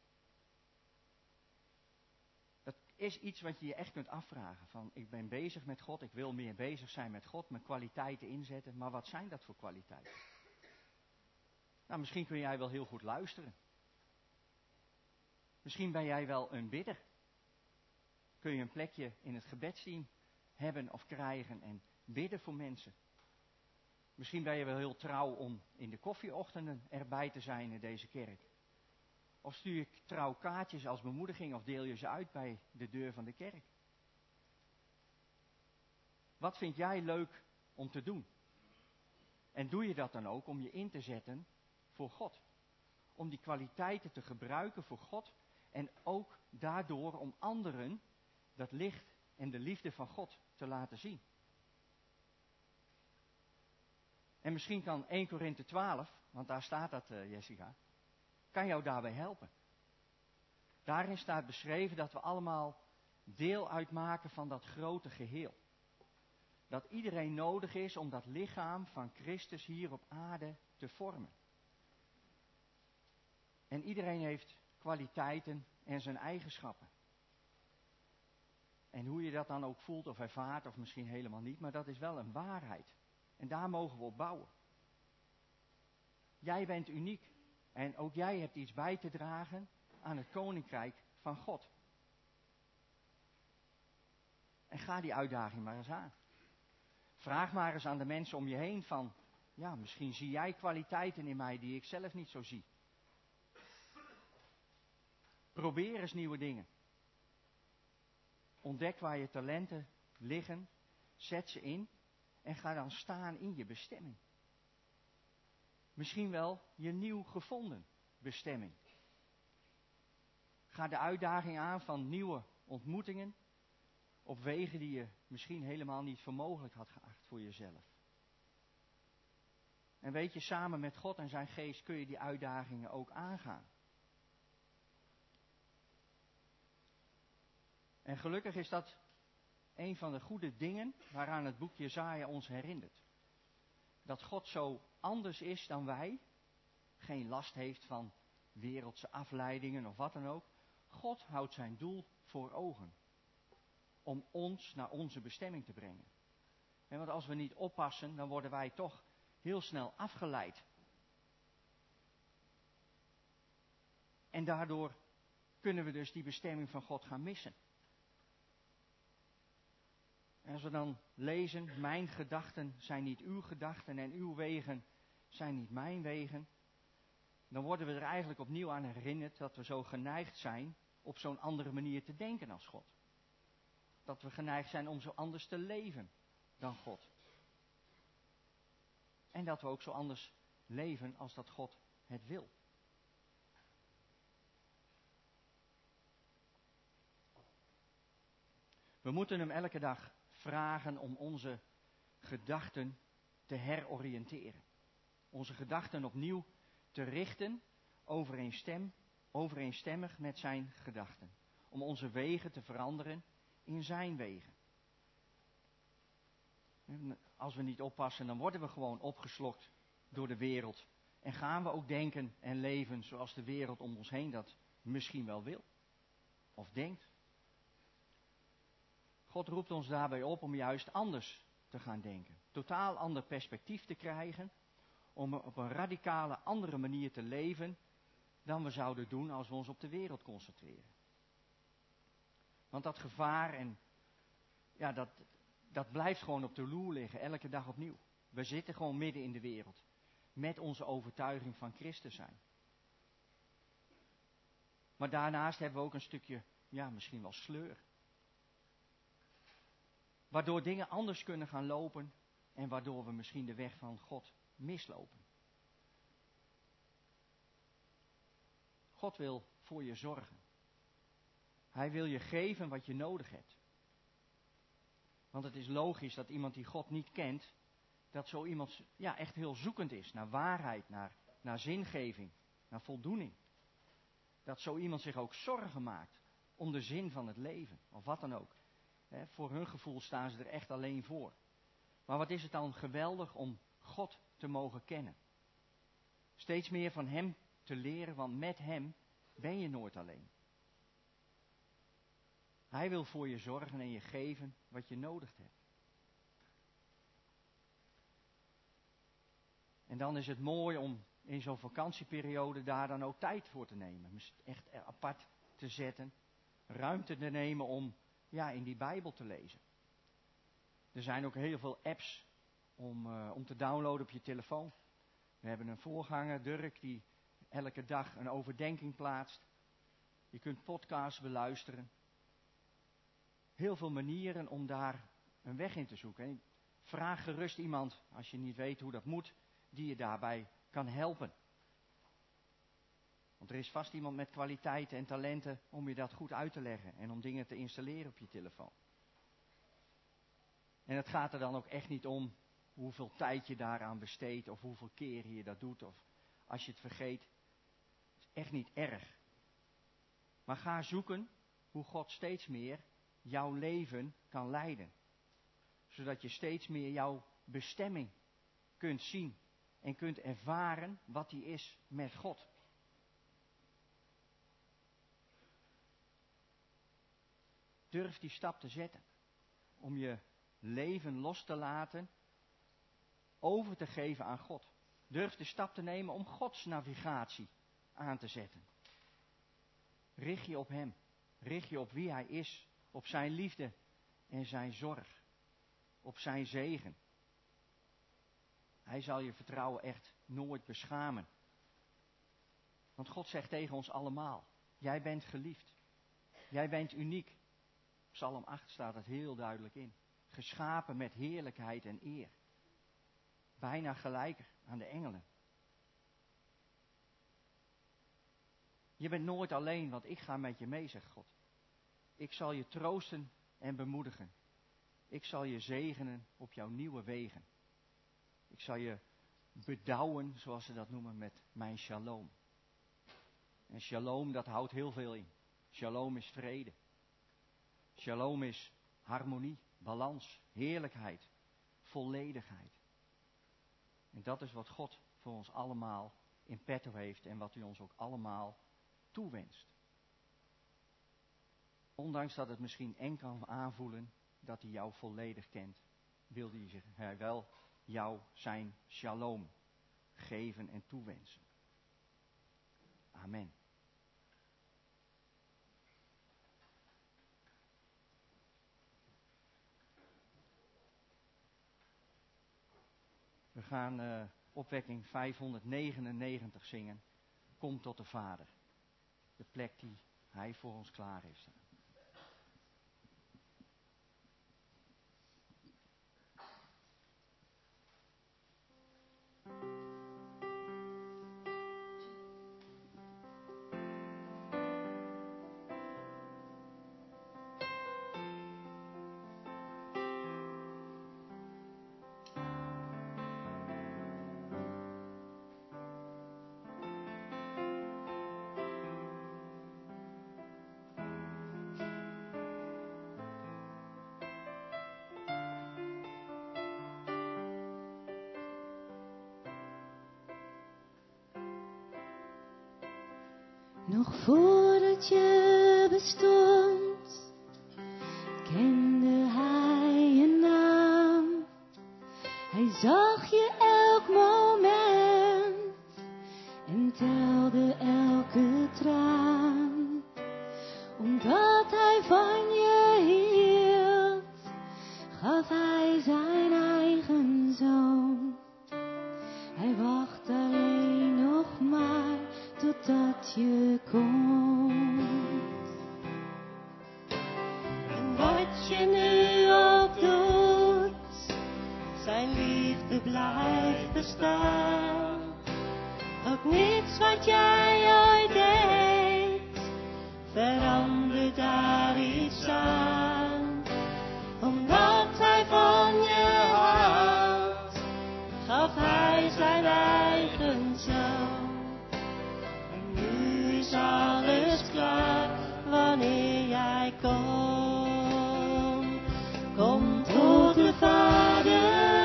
Dat is iets wat je je echt kunt afvragen. Van ik ben bezig met God, ik wil meer bezig zijn met God, mijn kwaliteiten inzetten. Maar wat zijn dat voor kwaliteiten? Nou, misschien kun jij wel heel goed luisteren. Misschien ben jij wel een bidder. Kun je een plekje in het gebedsteam hebben of krijgen en bidden voor mensen. Misschien ben je wel heel trouw om in de koffieochtenden erbij te zijn in deze kerk. Of stuur je trouw kaartjes als bemoediging of deel je ze uit bij de deur van de kerk. Wat vind jij leuk om te doen? En doe je dat dan ook om je in te zetten voor God? Om die kwaliteiten te gebruiken voor God en ook daardoor om anderen dat licht en de liefde van God te laten zien. En misschien kan Eerste Korinthe twaalf, want daar staat dat, uh, Jessica, kan jou daarbij helpen. Daarin staat beschreven dat we allemaal deel uitmaken van dat grote geheel. Dat iedereen nodig is om dat lichaam van Christus hier op aarde te vormen. En iedereen heeft kwaliteiten en zijn eigenschappen. En hoe je dat dan ook voelt of ervaart, of misschien helemaal niet, maar dat is wel een waarheid. En daar mogen we op bouwen. Jij bent uniek. En ook jij hebt iets bij te dragen aan het koninkrijk van God. En ga die uitdaging maar eens aan. Vraag maar eens aan de mensen om je heen van, ja, misschien zie jij kwaliteiten in mij die ik zelf niet zo zie. Probeer eens nieuwe dingen. Ontdek waar je talenten liggen, zet ze in en ga dan staan in je bestemming. Misschien wel je nieuw gevonden bestemming. Ga de uitdaging aan van nieuwe ontmoetingen op wegen die je misschien helemaal niet voor mogelijk had geacht voor jezelf. En weet je, samen met God en zijn geest kun je die uitdagingen ook aangaan. En gelukkig is dat een van de goede dingen waaraan het boek Jesaja ons herinnert. Dat God zo anders is dan wij, geen last heeft van wereldse afleidingen of wat dan ook. God houdt zijn doel voor ogen. Om ons naar onze bestemming te brengen. En want als we niet oppassen, dan worden wij toch heel snel afgeleid. En daardoor kunnen we dus die bestemming van God gaan missen. En als we dan lezen, mijn gedachten zijn niet uw gedachten en uw wegen zijn niet mijn wegen. Dan worden we er eigenlijk opnieuw aan herinnerd dat we zo geneigd zijn op zo'n andere manier te denken als God. Dat we geneigd zijn om zo anders te leven dan God. En dat we ook zo anders leven als dat God het wil. We moeten hem elke dag vragen om onze gedachten te heroriënteren. Onze gedachten opnieuw te richten overeenstem, overeenstemmig met zijn gedachten. Om onze wegen te veranderen in zijn wegen. En als we niet oppassen, dan worden we gewoon opgeslokt door de wereld. En gaan we ook denken en leven zoals de wereld om ons heen dat misschien wel wil. Of denkt. God roept ons daarbij op om juist anders te gaan denken. Totaal ander perspectief te krijgen. Om op een radicale andere manier te leven dan we zouden doen als we ons op de wereld concentreren. Want dat gevaar en ja, dat, dat blijft gewoon op de loer liggen, elke dag opnieuw. We zitten gewoon midden in de wereld. Met onze overtuiging van Christus zijn. Maar daarnaast hebben we ook een stukje, ja, misschien wel sleur. Waardoor dingen anders kunnen gaan lopen en waardoor we misschien de weg van God mislopen. God wil voor je zorgen. Hij wil je geven wat je nodig hebt. Want het is logisch dat iemand die God niet kent, dat zo iemand ja, echt heel zoekend is naar waarheid, naar, naar zingeving, naar voldoening. Dat zo iemand zich ook zorgen maakt om de zin van het leven, of wat dan ook. He, voor hun gevoel staan ze er echt alleen voor. Maar wat is het dan geweldig om God te mogen kennen. Steeds meer van Hem te leren, want met Hem ben je nooit alleen. Hij wil voor je zorgen en je geven wat je nodig hebt. En dan is het mooi om in zo'n vakantieperiode daar dan ook tijd voor te nemen. Echt apart te zetten. Ruimte te nemen om ja, in die Bijbel te lezen. Er zijn ook heel veel apps om, uh, om te downloaden op je telefoon. We hebben een voorganger, Dirk, die elke dag een overdenking plaatst. Je kunt podcasts beluisteren. Heel veel manieren om daar een weg in te zoeken. En vraag gerust iemand, als je niet weet hoe dat moet, die je daarbij kan helpen. Want er is vast iemand met kwaliteiten en talenten om je dat goed uit te leggen en om dingen te installeren op je telefoon. En het gaat er dan ook echt niet om hoeveel tijd je daaraan besteedt of hoeveel keer je dat doet of als je het vergeet. Het is echt niet erg. Maar ga zoeken hoe God steeds meer jouw leven kan leiden. Zodat je steeds meer jouw bestemming kunt zien en kunt ervaren wat die is met God. Durf die stap te zetten om je leven los te laten, over te geven aan God. Durf de stap te nemen om Gods navigatie aan te zetten. Richt je op Hem. Richt je op wie Hij is. Op zijn liefde en zijn zorg. Op zijn zegen. Hij zal je vertrouwen echt nooit beschamen. Want God zegt tegen ons allemaal, jij bent geliefd. Jij bent uniek. Psalm acht staat het heel duidelijk in. Geschapen met heerlijkheid en eer. Bijna gelijk aan de engelen. Je bent nooit alleen, want ik ga met je mee, zegt God. Ik zal je troosten en bemoedigen. Ik zal je zegenen op jouw nieuwe wegen. Ik zal je bedouwen, zoals ze dat noemen, met mijn shalom. En shalom, dat houdt heel veel in. Shalom is vrede. Shalom is harmonie, balans, heerlijkheid, volledigheid. En dat is wat God voor ons allemaal in petto heeft en wat hij ons ook allemaal toewenst. Ondanks dat het misschien eng kan aanvoelen dat hij jou volledig kent, wil hij, hij wel jou zijn shalom geven en toewensen. Amen. We gaan uh, opwekking vijfhonderdnegenennegentig zingen. Kom tot de Vader. De plek die Hij voor ons klaar heeft staan. Nog voordat je bestond, kende Hij je naam. Hij zag je elk moment en telde elke traan. Omdat Hij van je hield, gaf Hij zijn eigen zoon. Hij wacht alleen nog maar totdat je komt. En wat je nu ook doet, zijn liefde blijft bestaan. Ook niets wat jij ooit deed, verandert daar iets aan. Omdat Hij van je houdt, gaf Hij zijn eigen zoon. Is alles klaar wanneer jij komt. Kom tot de Vader.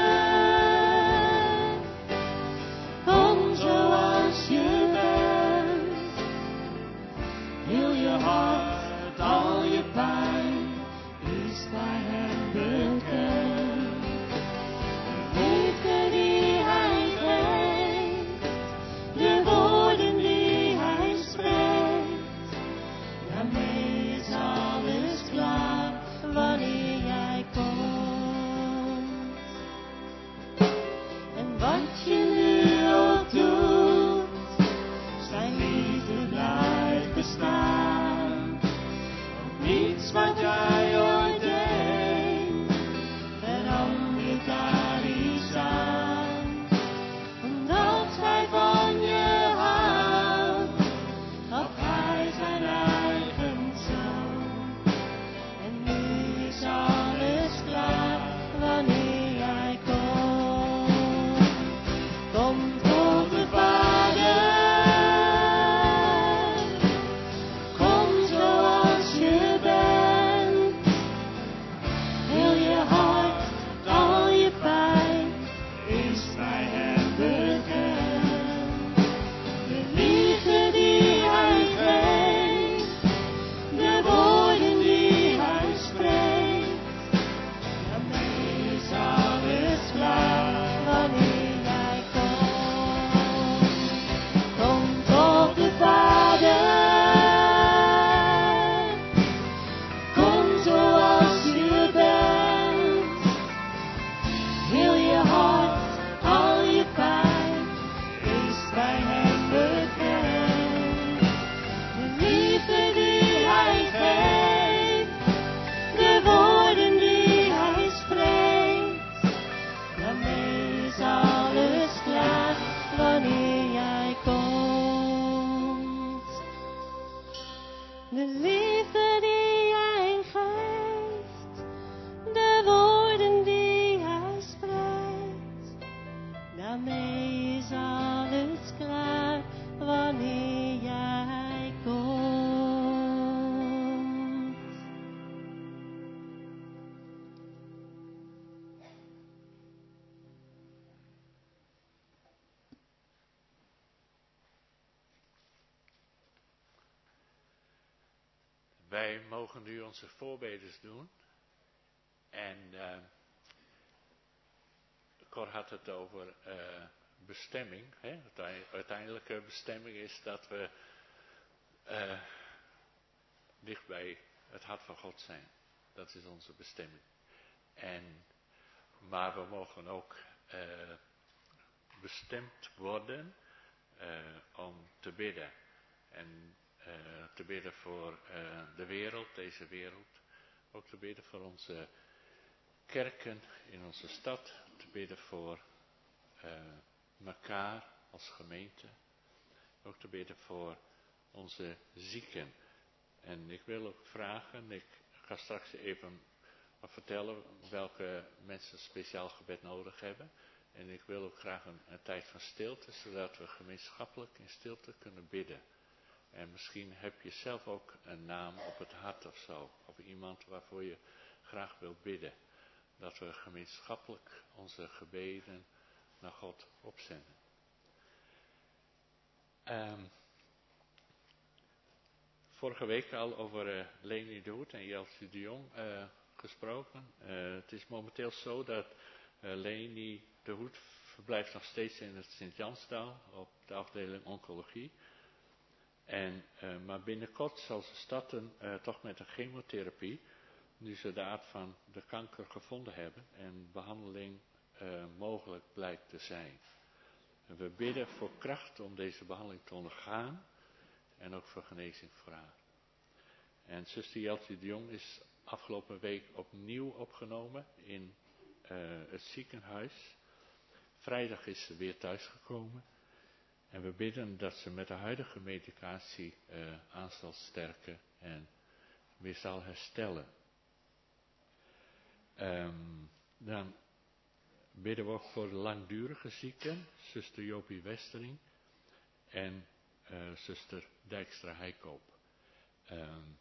wat je nu ook doet, zijn liefde blijft bestaan. Want niets wat hij ooit deed, verandert daar iets aan. Omdat hij van je houdt, gaf hij zijn eigen zoon. En nu is alles klaar wanneer jij komt. Kom tot de Vader. Kom zoals je bent. Heel je hart, al je pijn is bij hem bekend. De liefde die hij geeft, de woorden die hij spreekt, daarmee is alles klaar wanneer jij komt. Kom tot de Vader. Kom zoals je bent. Heel je hart, al je pijn is bij hem bekend. De liefde die hij geeft, de woorden die hij spreekt, daarmee is alles klaar wanneer jij komt. De liefde die hij geeft, de woorden die hij spreekt, daarmee is alles klaar wanneer jij komt. Wij mogen nu onze voorbeders doen. En uh, Cor had het over uh, bestemming. Hè? De uiteindelijke bestemming is dat we uh, dicht bij het hart van God zijn. Dat is onze bestemming. En, maar we mogen ook uh, bestemd worden uh, om te bidden. En uh, te bidden voor uh, de wereld, deze wereld. Ook te bidden voor onze kerken in onze stad. Te bidden voor uh, elkaar als gemeente. Ook te bidden voor onze zieken. En ik wil ook vragen, ik ga straks even vertellen welke mensen speciaal gebed nodig hebben. En ik wil ook graag een, een tijd van stilte, zodat we gemeenschappelijk in stilte kunnen bidden. En misschien heb je zelf ook een naam op het hart of zo. Of iemand waarvoor je graag wilt bidden. Dat we gemeenschappelijk onze gebeden naar God opzenden. Um, vorige week al over uh, Leni de Hoed en Jeltje de Jong uh, gesproken. Uh, het is momenteel zo dat uh, Leni de Hoed verblijft nog steeds in het Sint-Jansdaal op de afdeling oncologie. En, uh, maar binnenkort zal ze starten uh, toch met een chemotherapie, nu ze de aard van de kanker gevonden hebben en behandeling uh, mogelijk blijkt te zijn. En we bidden voor kracht om deze behandeling te ondergaan en ook voor genezing voor haar. En zuster Jeltje de Jong is afgelopen week opnieuw opgenomen in uh, het ziekenhuis. Vrijdag is ze weer thuisgekomen. En we bidden dat ze met de huidige medicatie uh, aan zal sterken en weer zal herstellen. Um, dan bidden we ook voor de langdurige zieken, zuster Jopie Westering en uh, zuster Dijkstra Heikoop. Um,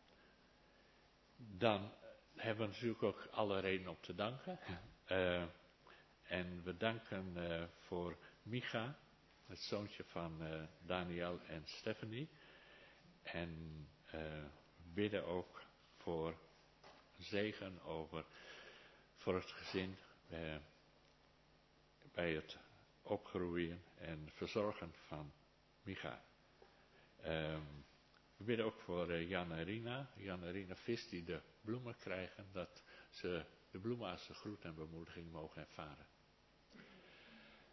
dan hebben we natuurlijk ook alle reden om te danken. Uh, en we danken uh, voor Micha, het zoontje van uh, Daniel en Stephanie. En uh, bidden ook voor zegen over, voor het gezin uh, bij het opgroeien en verzorgen van Micha. Um, we bidden ook voor uh, Jan en Rina. Jan en Rina Vis die de bloemen krijgen, dat ze de bloemen als een groet en bemoediging mogen ervaren.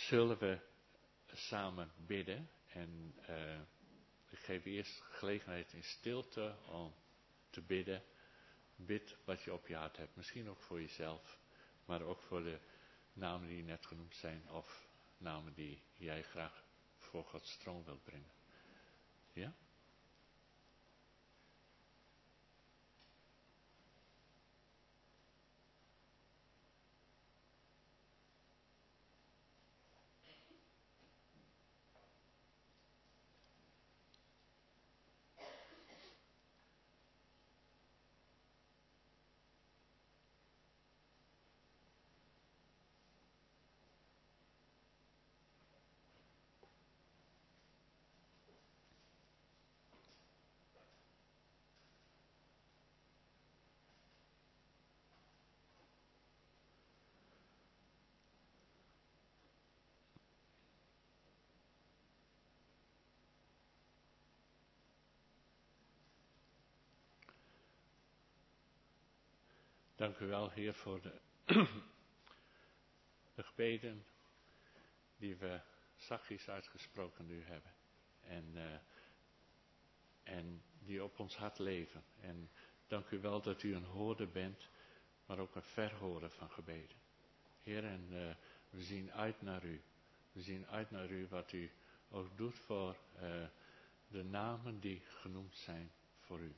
zullen we samen bidden. En uh, ik geef eerst gelegenheid in stilte om te bidden. Bid wat je op je hart hebt. Misschien ook voor jezelf. Maar ook voor de namen die net genoemd zijn. Of namen die jij graag voor Gods troon wilt brengen. Ja? Dank u wel, Heer, voor de, de gebeden die we zachtjes uitgesproken nu hebben. En, uh, en die op ons hart leven. En dank u wel dat u een hoorder bent, maar ook een verhoorder van gebeden. Heer, en uh, we zien uit naar u. We zien uit naar u wat u ook doet voor uh, de namen die genoemd zijn voor u.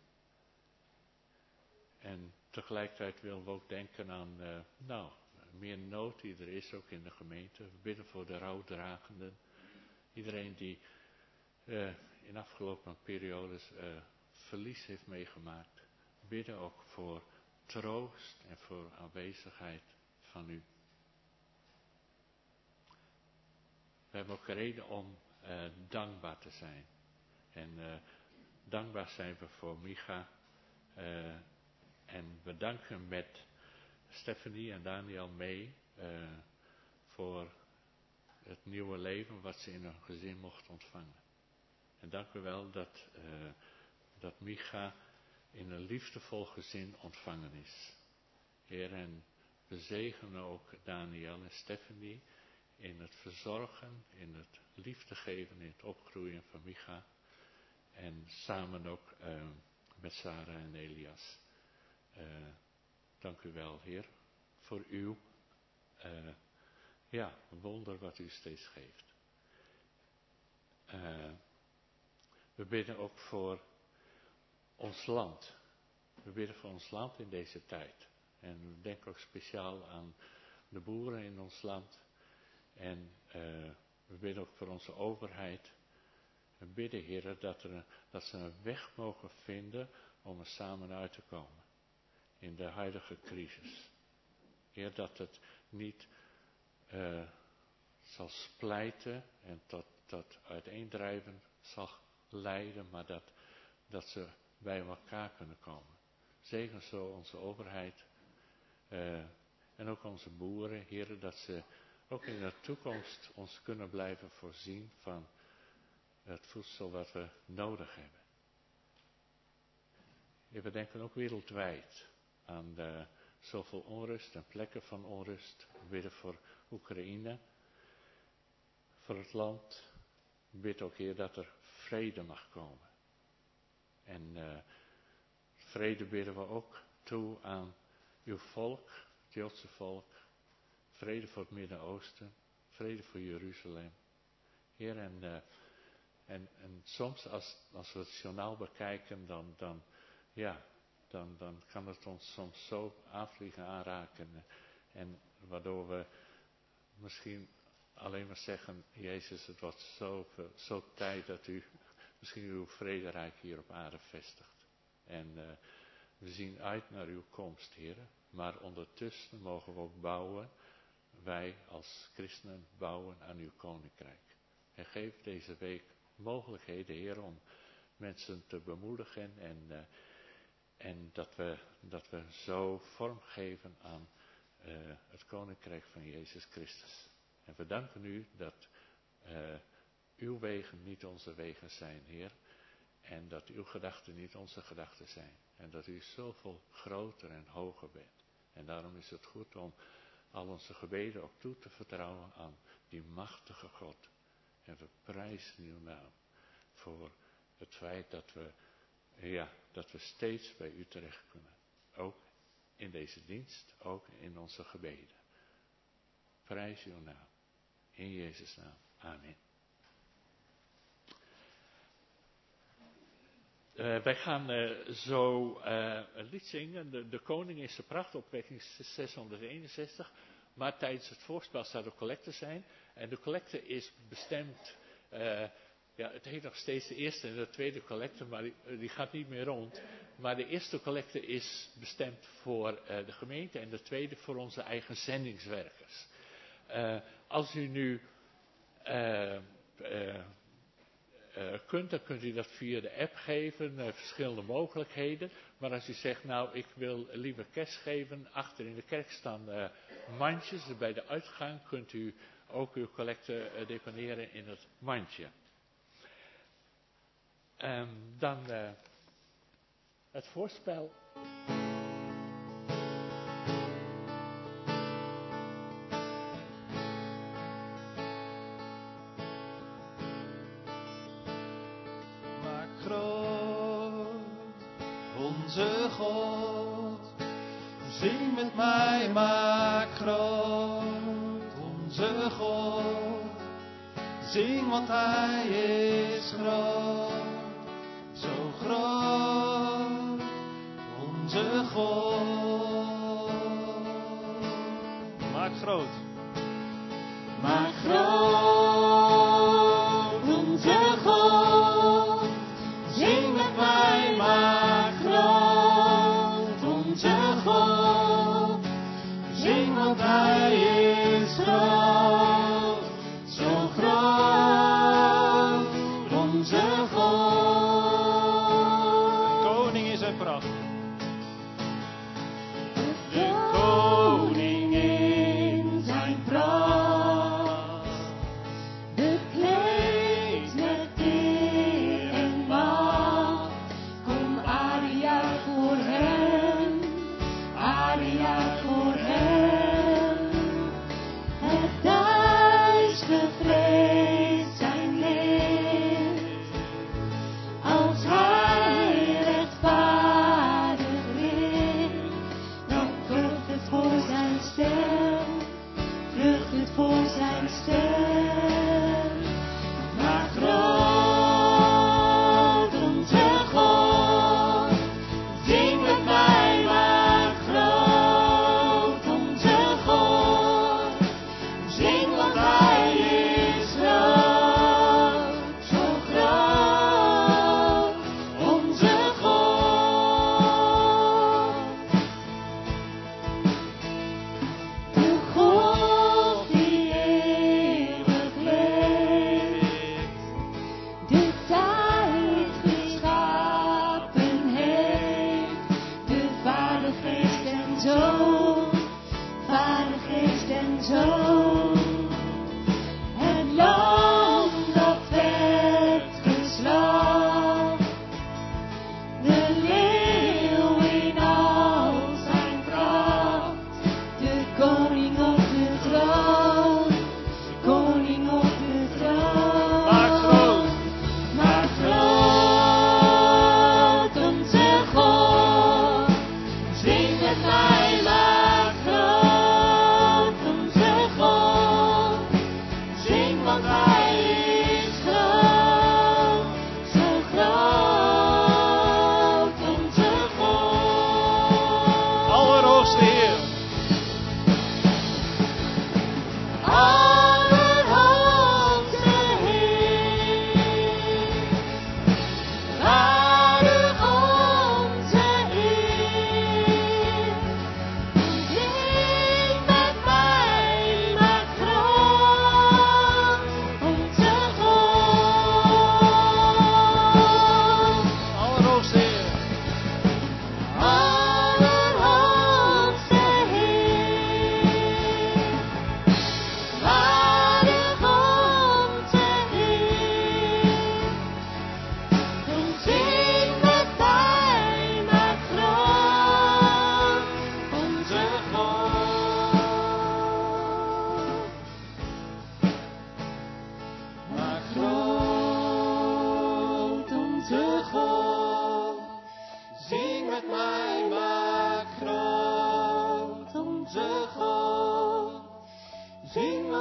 En tegelijkertijd willen we ook denken aan, uh, nou, meer nood die er is ook in de gemeente. We bidden voor de rouwdragenden. Iedereen die uh, in afgelopen periodes uh, verlies heeft meegemaakt. We bidden ook voor troost en voor aanwezigheid van u. We hebben ook reden om uh, dankbaar te zijn. En uh, dankbaar zijn we voor Micha. Uh, En we danken met Stephanie en Daniel mee uh, voor het nieuwe leven wat ze in hun gezin mocht ontvangen. En dank u wel dat, uh, dat Micha in een liefdevol gezin ontvangen is. Heer, en we zegenen ook Daniel en Stephanie in het verzorgen, in het liefde geven, in het opgroeien van Micha. En samen ook uh, met Sarah en Elias. Uh, dank u wel, Heer, voor uw uh, ja, wonder wat u steeds geeft. Uh, we bidden ook voor ons land. We bidden voor ons land in deze tijd. En we denken ook speciaal aan de boeren in ons land. En uh, we bidden ook voor onze overheid. We bidden, Heer, dat, er, dat ze een weg mogen vinden om er samen uit te komen. In de huidige crisis. Heer, dat het niet uh, zal splijten en tot, tot uiteendrijven zal leiden, maar dat, dat ze bij elkaar kunnen komen. Zegen zo onze overheid uh, en ook onze boeren, Heer, dat ze ook in de toekomst ons kunnen blijven voorzien van het voedsel wat we nodig hebben. Heer, we denken ook wereldwijd aan de, zoveel onrust en plekken van onrust. We bidden voor Oekraïne, voor het land. We bidden ook, Heer, dat er vrede mag komen. En uh, vrede bidden we ook toe aan uw volk, het Joodse volk. Vrede voor het Midden-Oosten, vrede voor Jeruzalem. Heer, en, uh, en, en soms als, als we het journaal bekijken, dan, dan ja... Dan, dan kan het ons soms zo aanvliegen, aanraken. En waardoor we misschien alleen maar zeggen, Jezus, het wordt zo, zo tijd dat u misschien uw vrederijk hier op aarde vestigt. En uh, we zien uit naar uw komst, Heer. Maar ondertussen mogen we ook bouwen, wij als christenen bouwen aan uw koninkrijk. En geef deze week mogelijkheden, Heer, om mensen te bemoedigen en... Uh, En dat we, dat we zo vormgeven aan uh, het koninkrijk van Jezus Christus. En we danken u dat uh, uw wegen niet onze wegen zijn, Heer. En dat uw gedachten niet onze gedachten zijn. En dat u zoveel groter en hoger bent. En daarom is het goed om al onze gebeden ook toe te vertrouwen aan die machtige God. En we prijzen uw naam voor het feit dat we, ja, dat we steeds bij u terecht kunnen. Ook in deze dienst, ook in onze gebeden. Prijs uw naam. In Jezus' naam. Amen. Uh, wij gaan uh, zo uh, een lied zingen. De, de koning is de pracht, opwekking zeshonderdeenenzestig. Maar tijdens het voorspel zou de collecte zijn. En de collecte is bestemd. Uh, ja, het heet nog steeds de eerste en de tweede collecte, maar die, die gaat niet meer rond. Maar de eerste collecte is bestemd voor uh, de gemeente en de tweede voor onze eigen zendingswerkers. Uh, als u nu uh, uh, uh, kunt, dan kunt u dat via de app geven, uh, verschillende mogelijkheden. Maar als u zegt, nou ik wil liever cash geven, achter in de kerk staan uh, mandjes. Dus bij de uitgang kunt u ook uw collecte uh, deponeren in het mandje. Um, dan uh, het voorspel. Maak groot onze God. Zing met mij, maak groot onze God. Zing, want hij is groot. Zo groot, onze God. Maak groot. Maak groot, onze God. Zing met mij, maak groot, onze God. Zing, want hij is groot. Zo groot, onze God. Pracht. De koning in zijn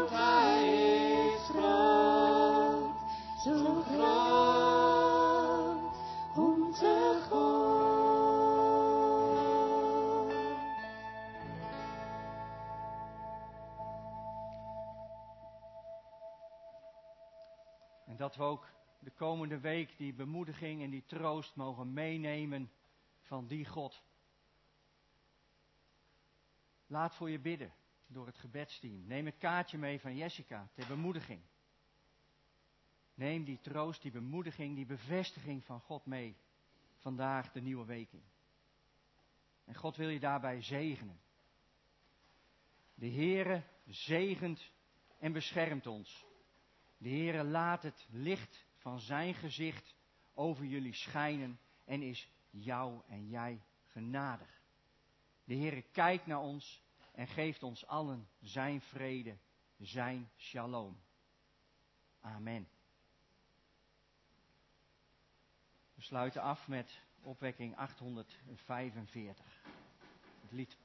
want Hij is groot, zo groot, onze God. En dat we ook de komende week die bemoediging en die troost mogen meenemen van die God. Laat voor je bidden door het gebedsteam. Neem het kaartje mee van Jessica ter bemoediging. Neem die troost, die bemoediging, die bevestiging van God mee. Vandaag de nieuwe week in. En God wil je daarbij zegenen. De Heere zegent en beschermt ons. De Heere laat het licht van zijn gezicht over jullie schijnen en is jou en jij genadig. De Heere kijkt naar ons en geeft ons allen zijn vrede, zijn shalom. Amen. We sluiten af met opwekking achthonderdvijfenveertig. Het lied.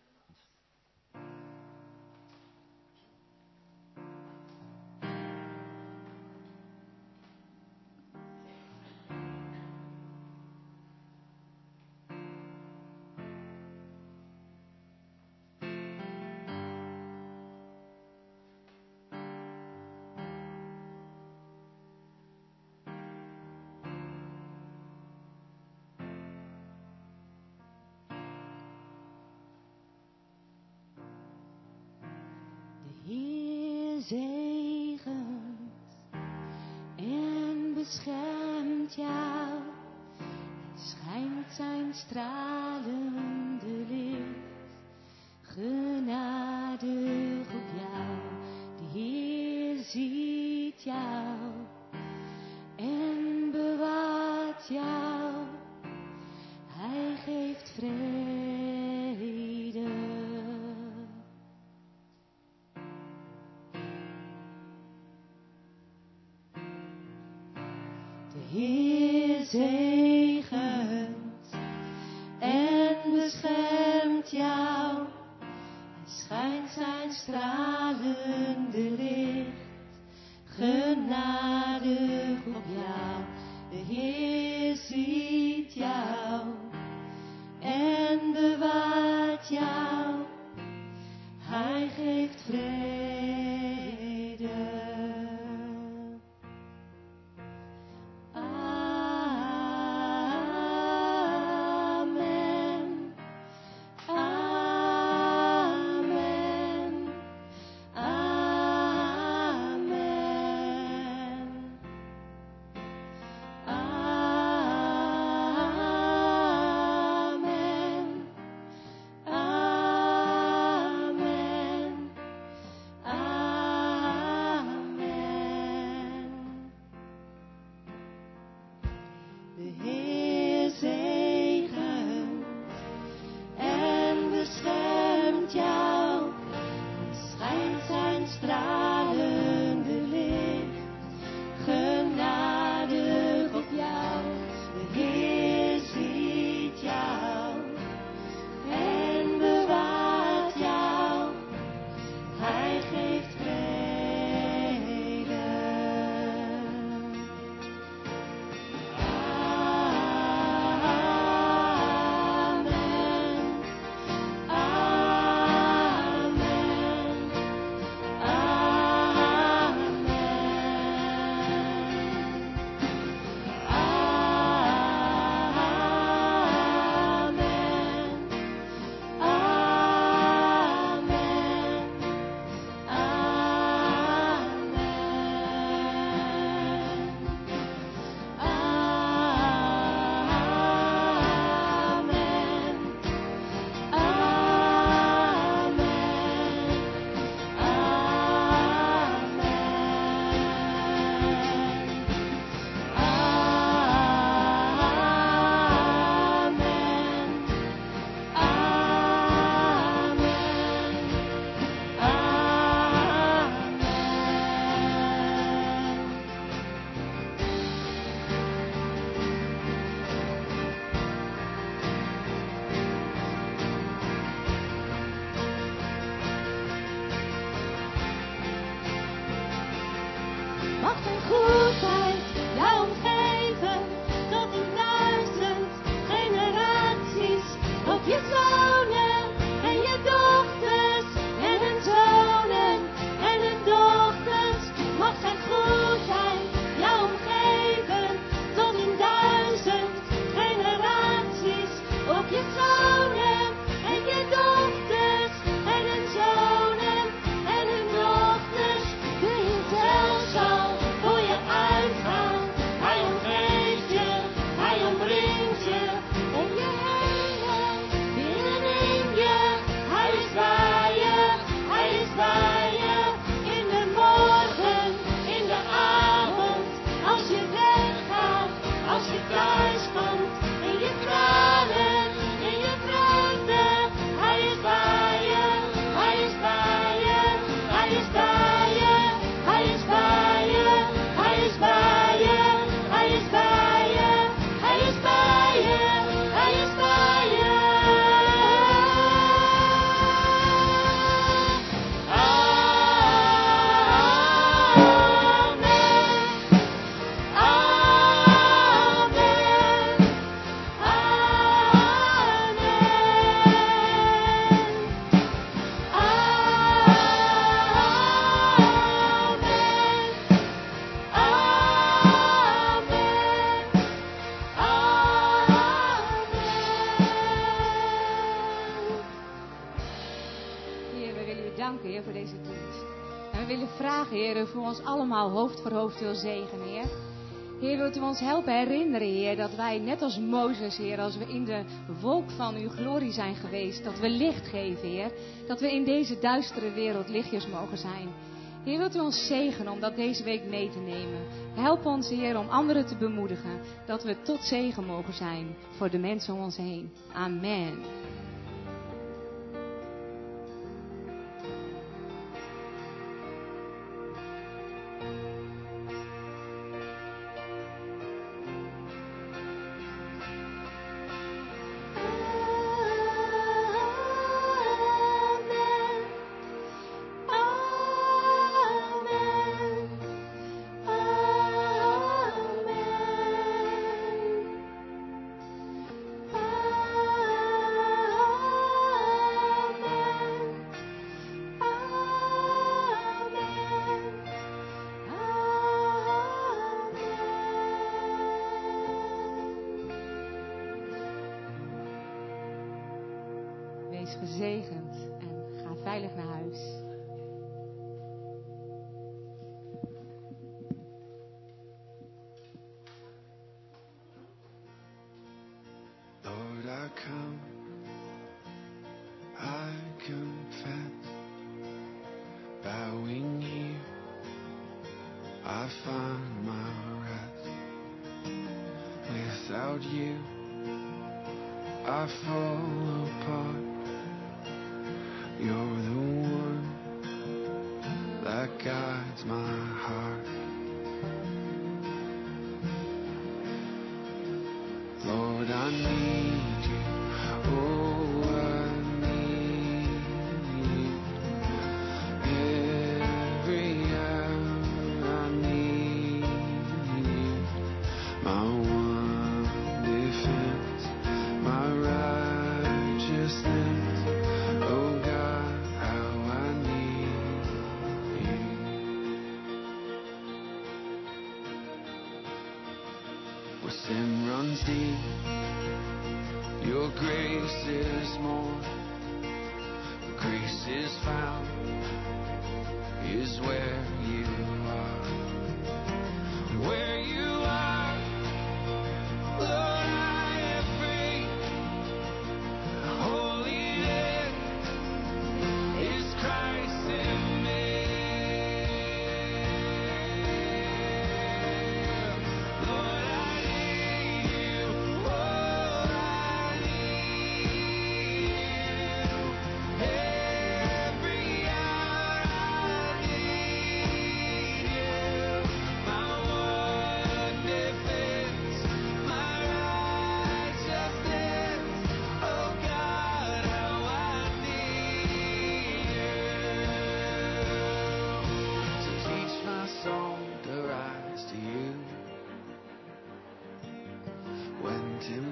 Heer zegent en beschermt jou. Hij schijnt zijn stralende licht genadig op jou. De Heer ziet jou en bewaart jou. Hij geeft vrede. Heer zegent en beschermt jou. Hij schijnt zijn stralende licht genadig op jou. De Heer ziet jou en bewaart jou. Hij geeft vrede. Amen. mag zijn goedheid jou omgeven tot in duizend generaties. Op je zonen en je dochters en hun zonen en hun dochters mag zijn goedheid jou omgeven tot in duizend generaties. Op je zonen en je dochters en hun zonen en hun dochters. De Heer zelf zal voor je uitgaan. Hij omgeeft je, hij omringt je om je heen, binnenin je. Hij is bij je, hij is bij je. In de morgen, in de avond, als je weggaat, als je thuis komt, in je tranen, in je vreugde. Hij is bij je, hij is bij je, hij is bij je, hij is bij je, hij is bij je, hij is bij je, hij is bij je, hij is bij je. Heer, we willen u danken, Heer, voor deze dienst. En we willen vragen, Heer, u voor ons allemaal hoofd voor hoofd wil zegenen, Heer. Heer, wilt u ons helpen herinneren, Heer, dat wij net als Mozes, Heer, als we in de wolk van uw glorie zijn geweest, dat we licht geven, Heer. Dat we in deze duistere wereld lichtjes mogen zijn. Heer, wilt u ons zegenen om dat deze week mee te nemen. Help ons, Heer, om anderen te bemoedigen, dat we tot zegen mogen zijn voor de mensen om ons heen. Amen. Wees gezegend en ga veilig naar huis. Lord, I come, I confess, bowing here, I find my rest. Without you, I fall apart. You're the one that guides my heart. Lord, I need you. Oh, I need you. Every hour I need you. My one defense, my righteousness. Oh God, how I need you. Where sin runs deep, your grace is more. Where grace is found is where you are. And where you are, Lord, I am free. Holiness is Christ in me. Lord, I need you. Oh, I need you. Every hour I need you.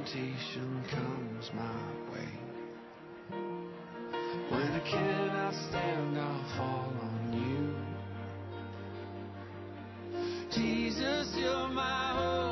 temptation comes my way. When I cannot stand, I'll fall on you. Jesus, you're my hope.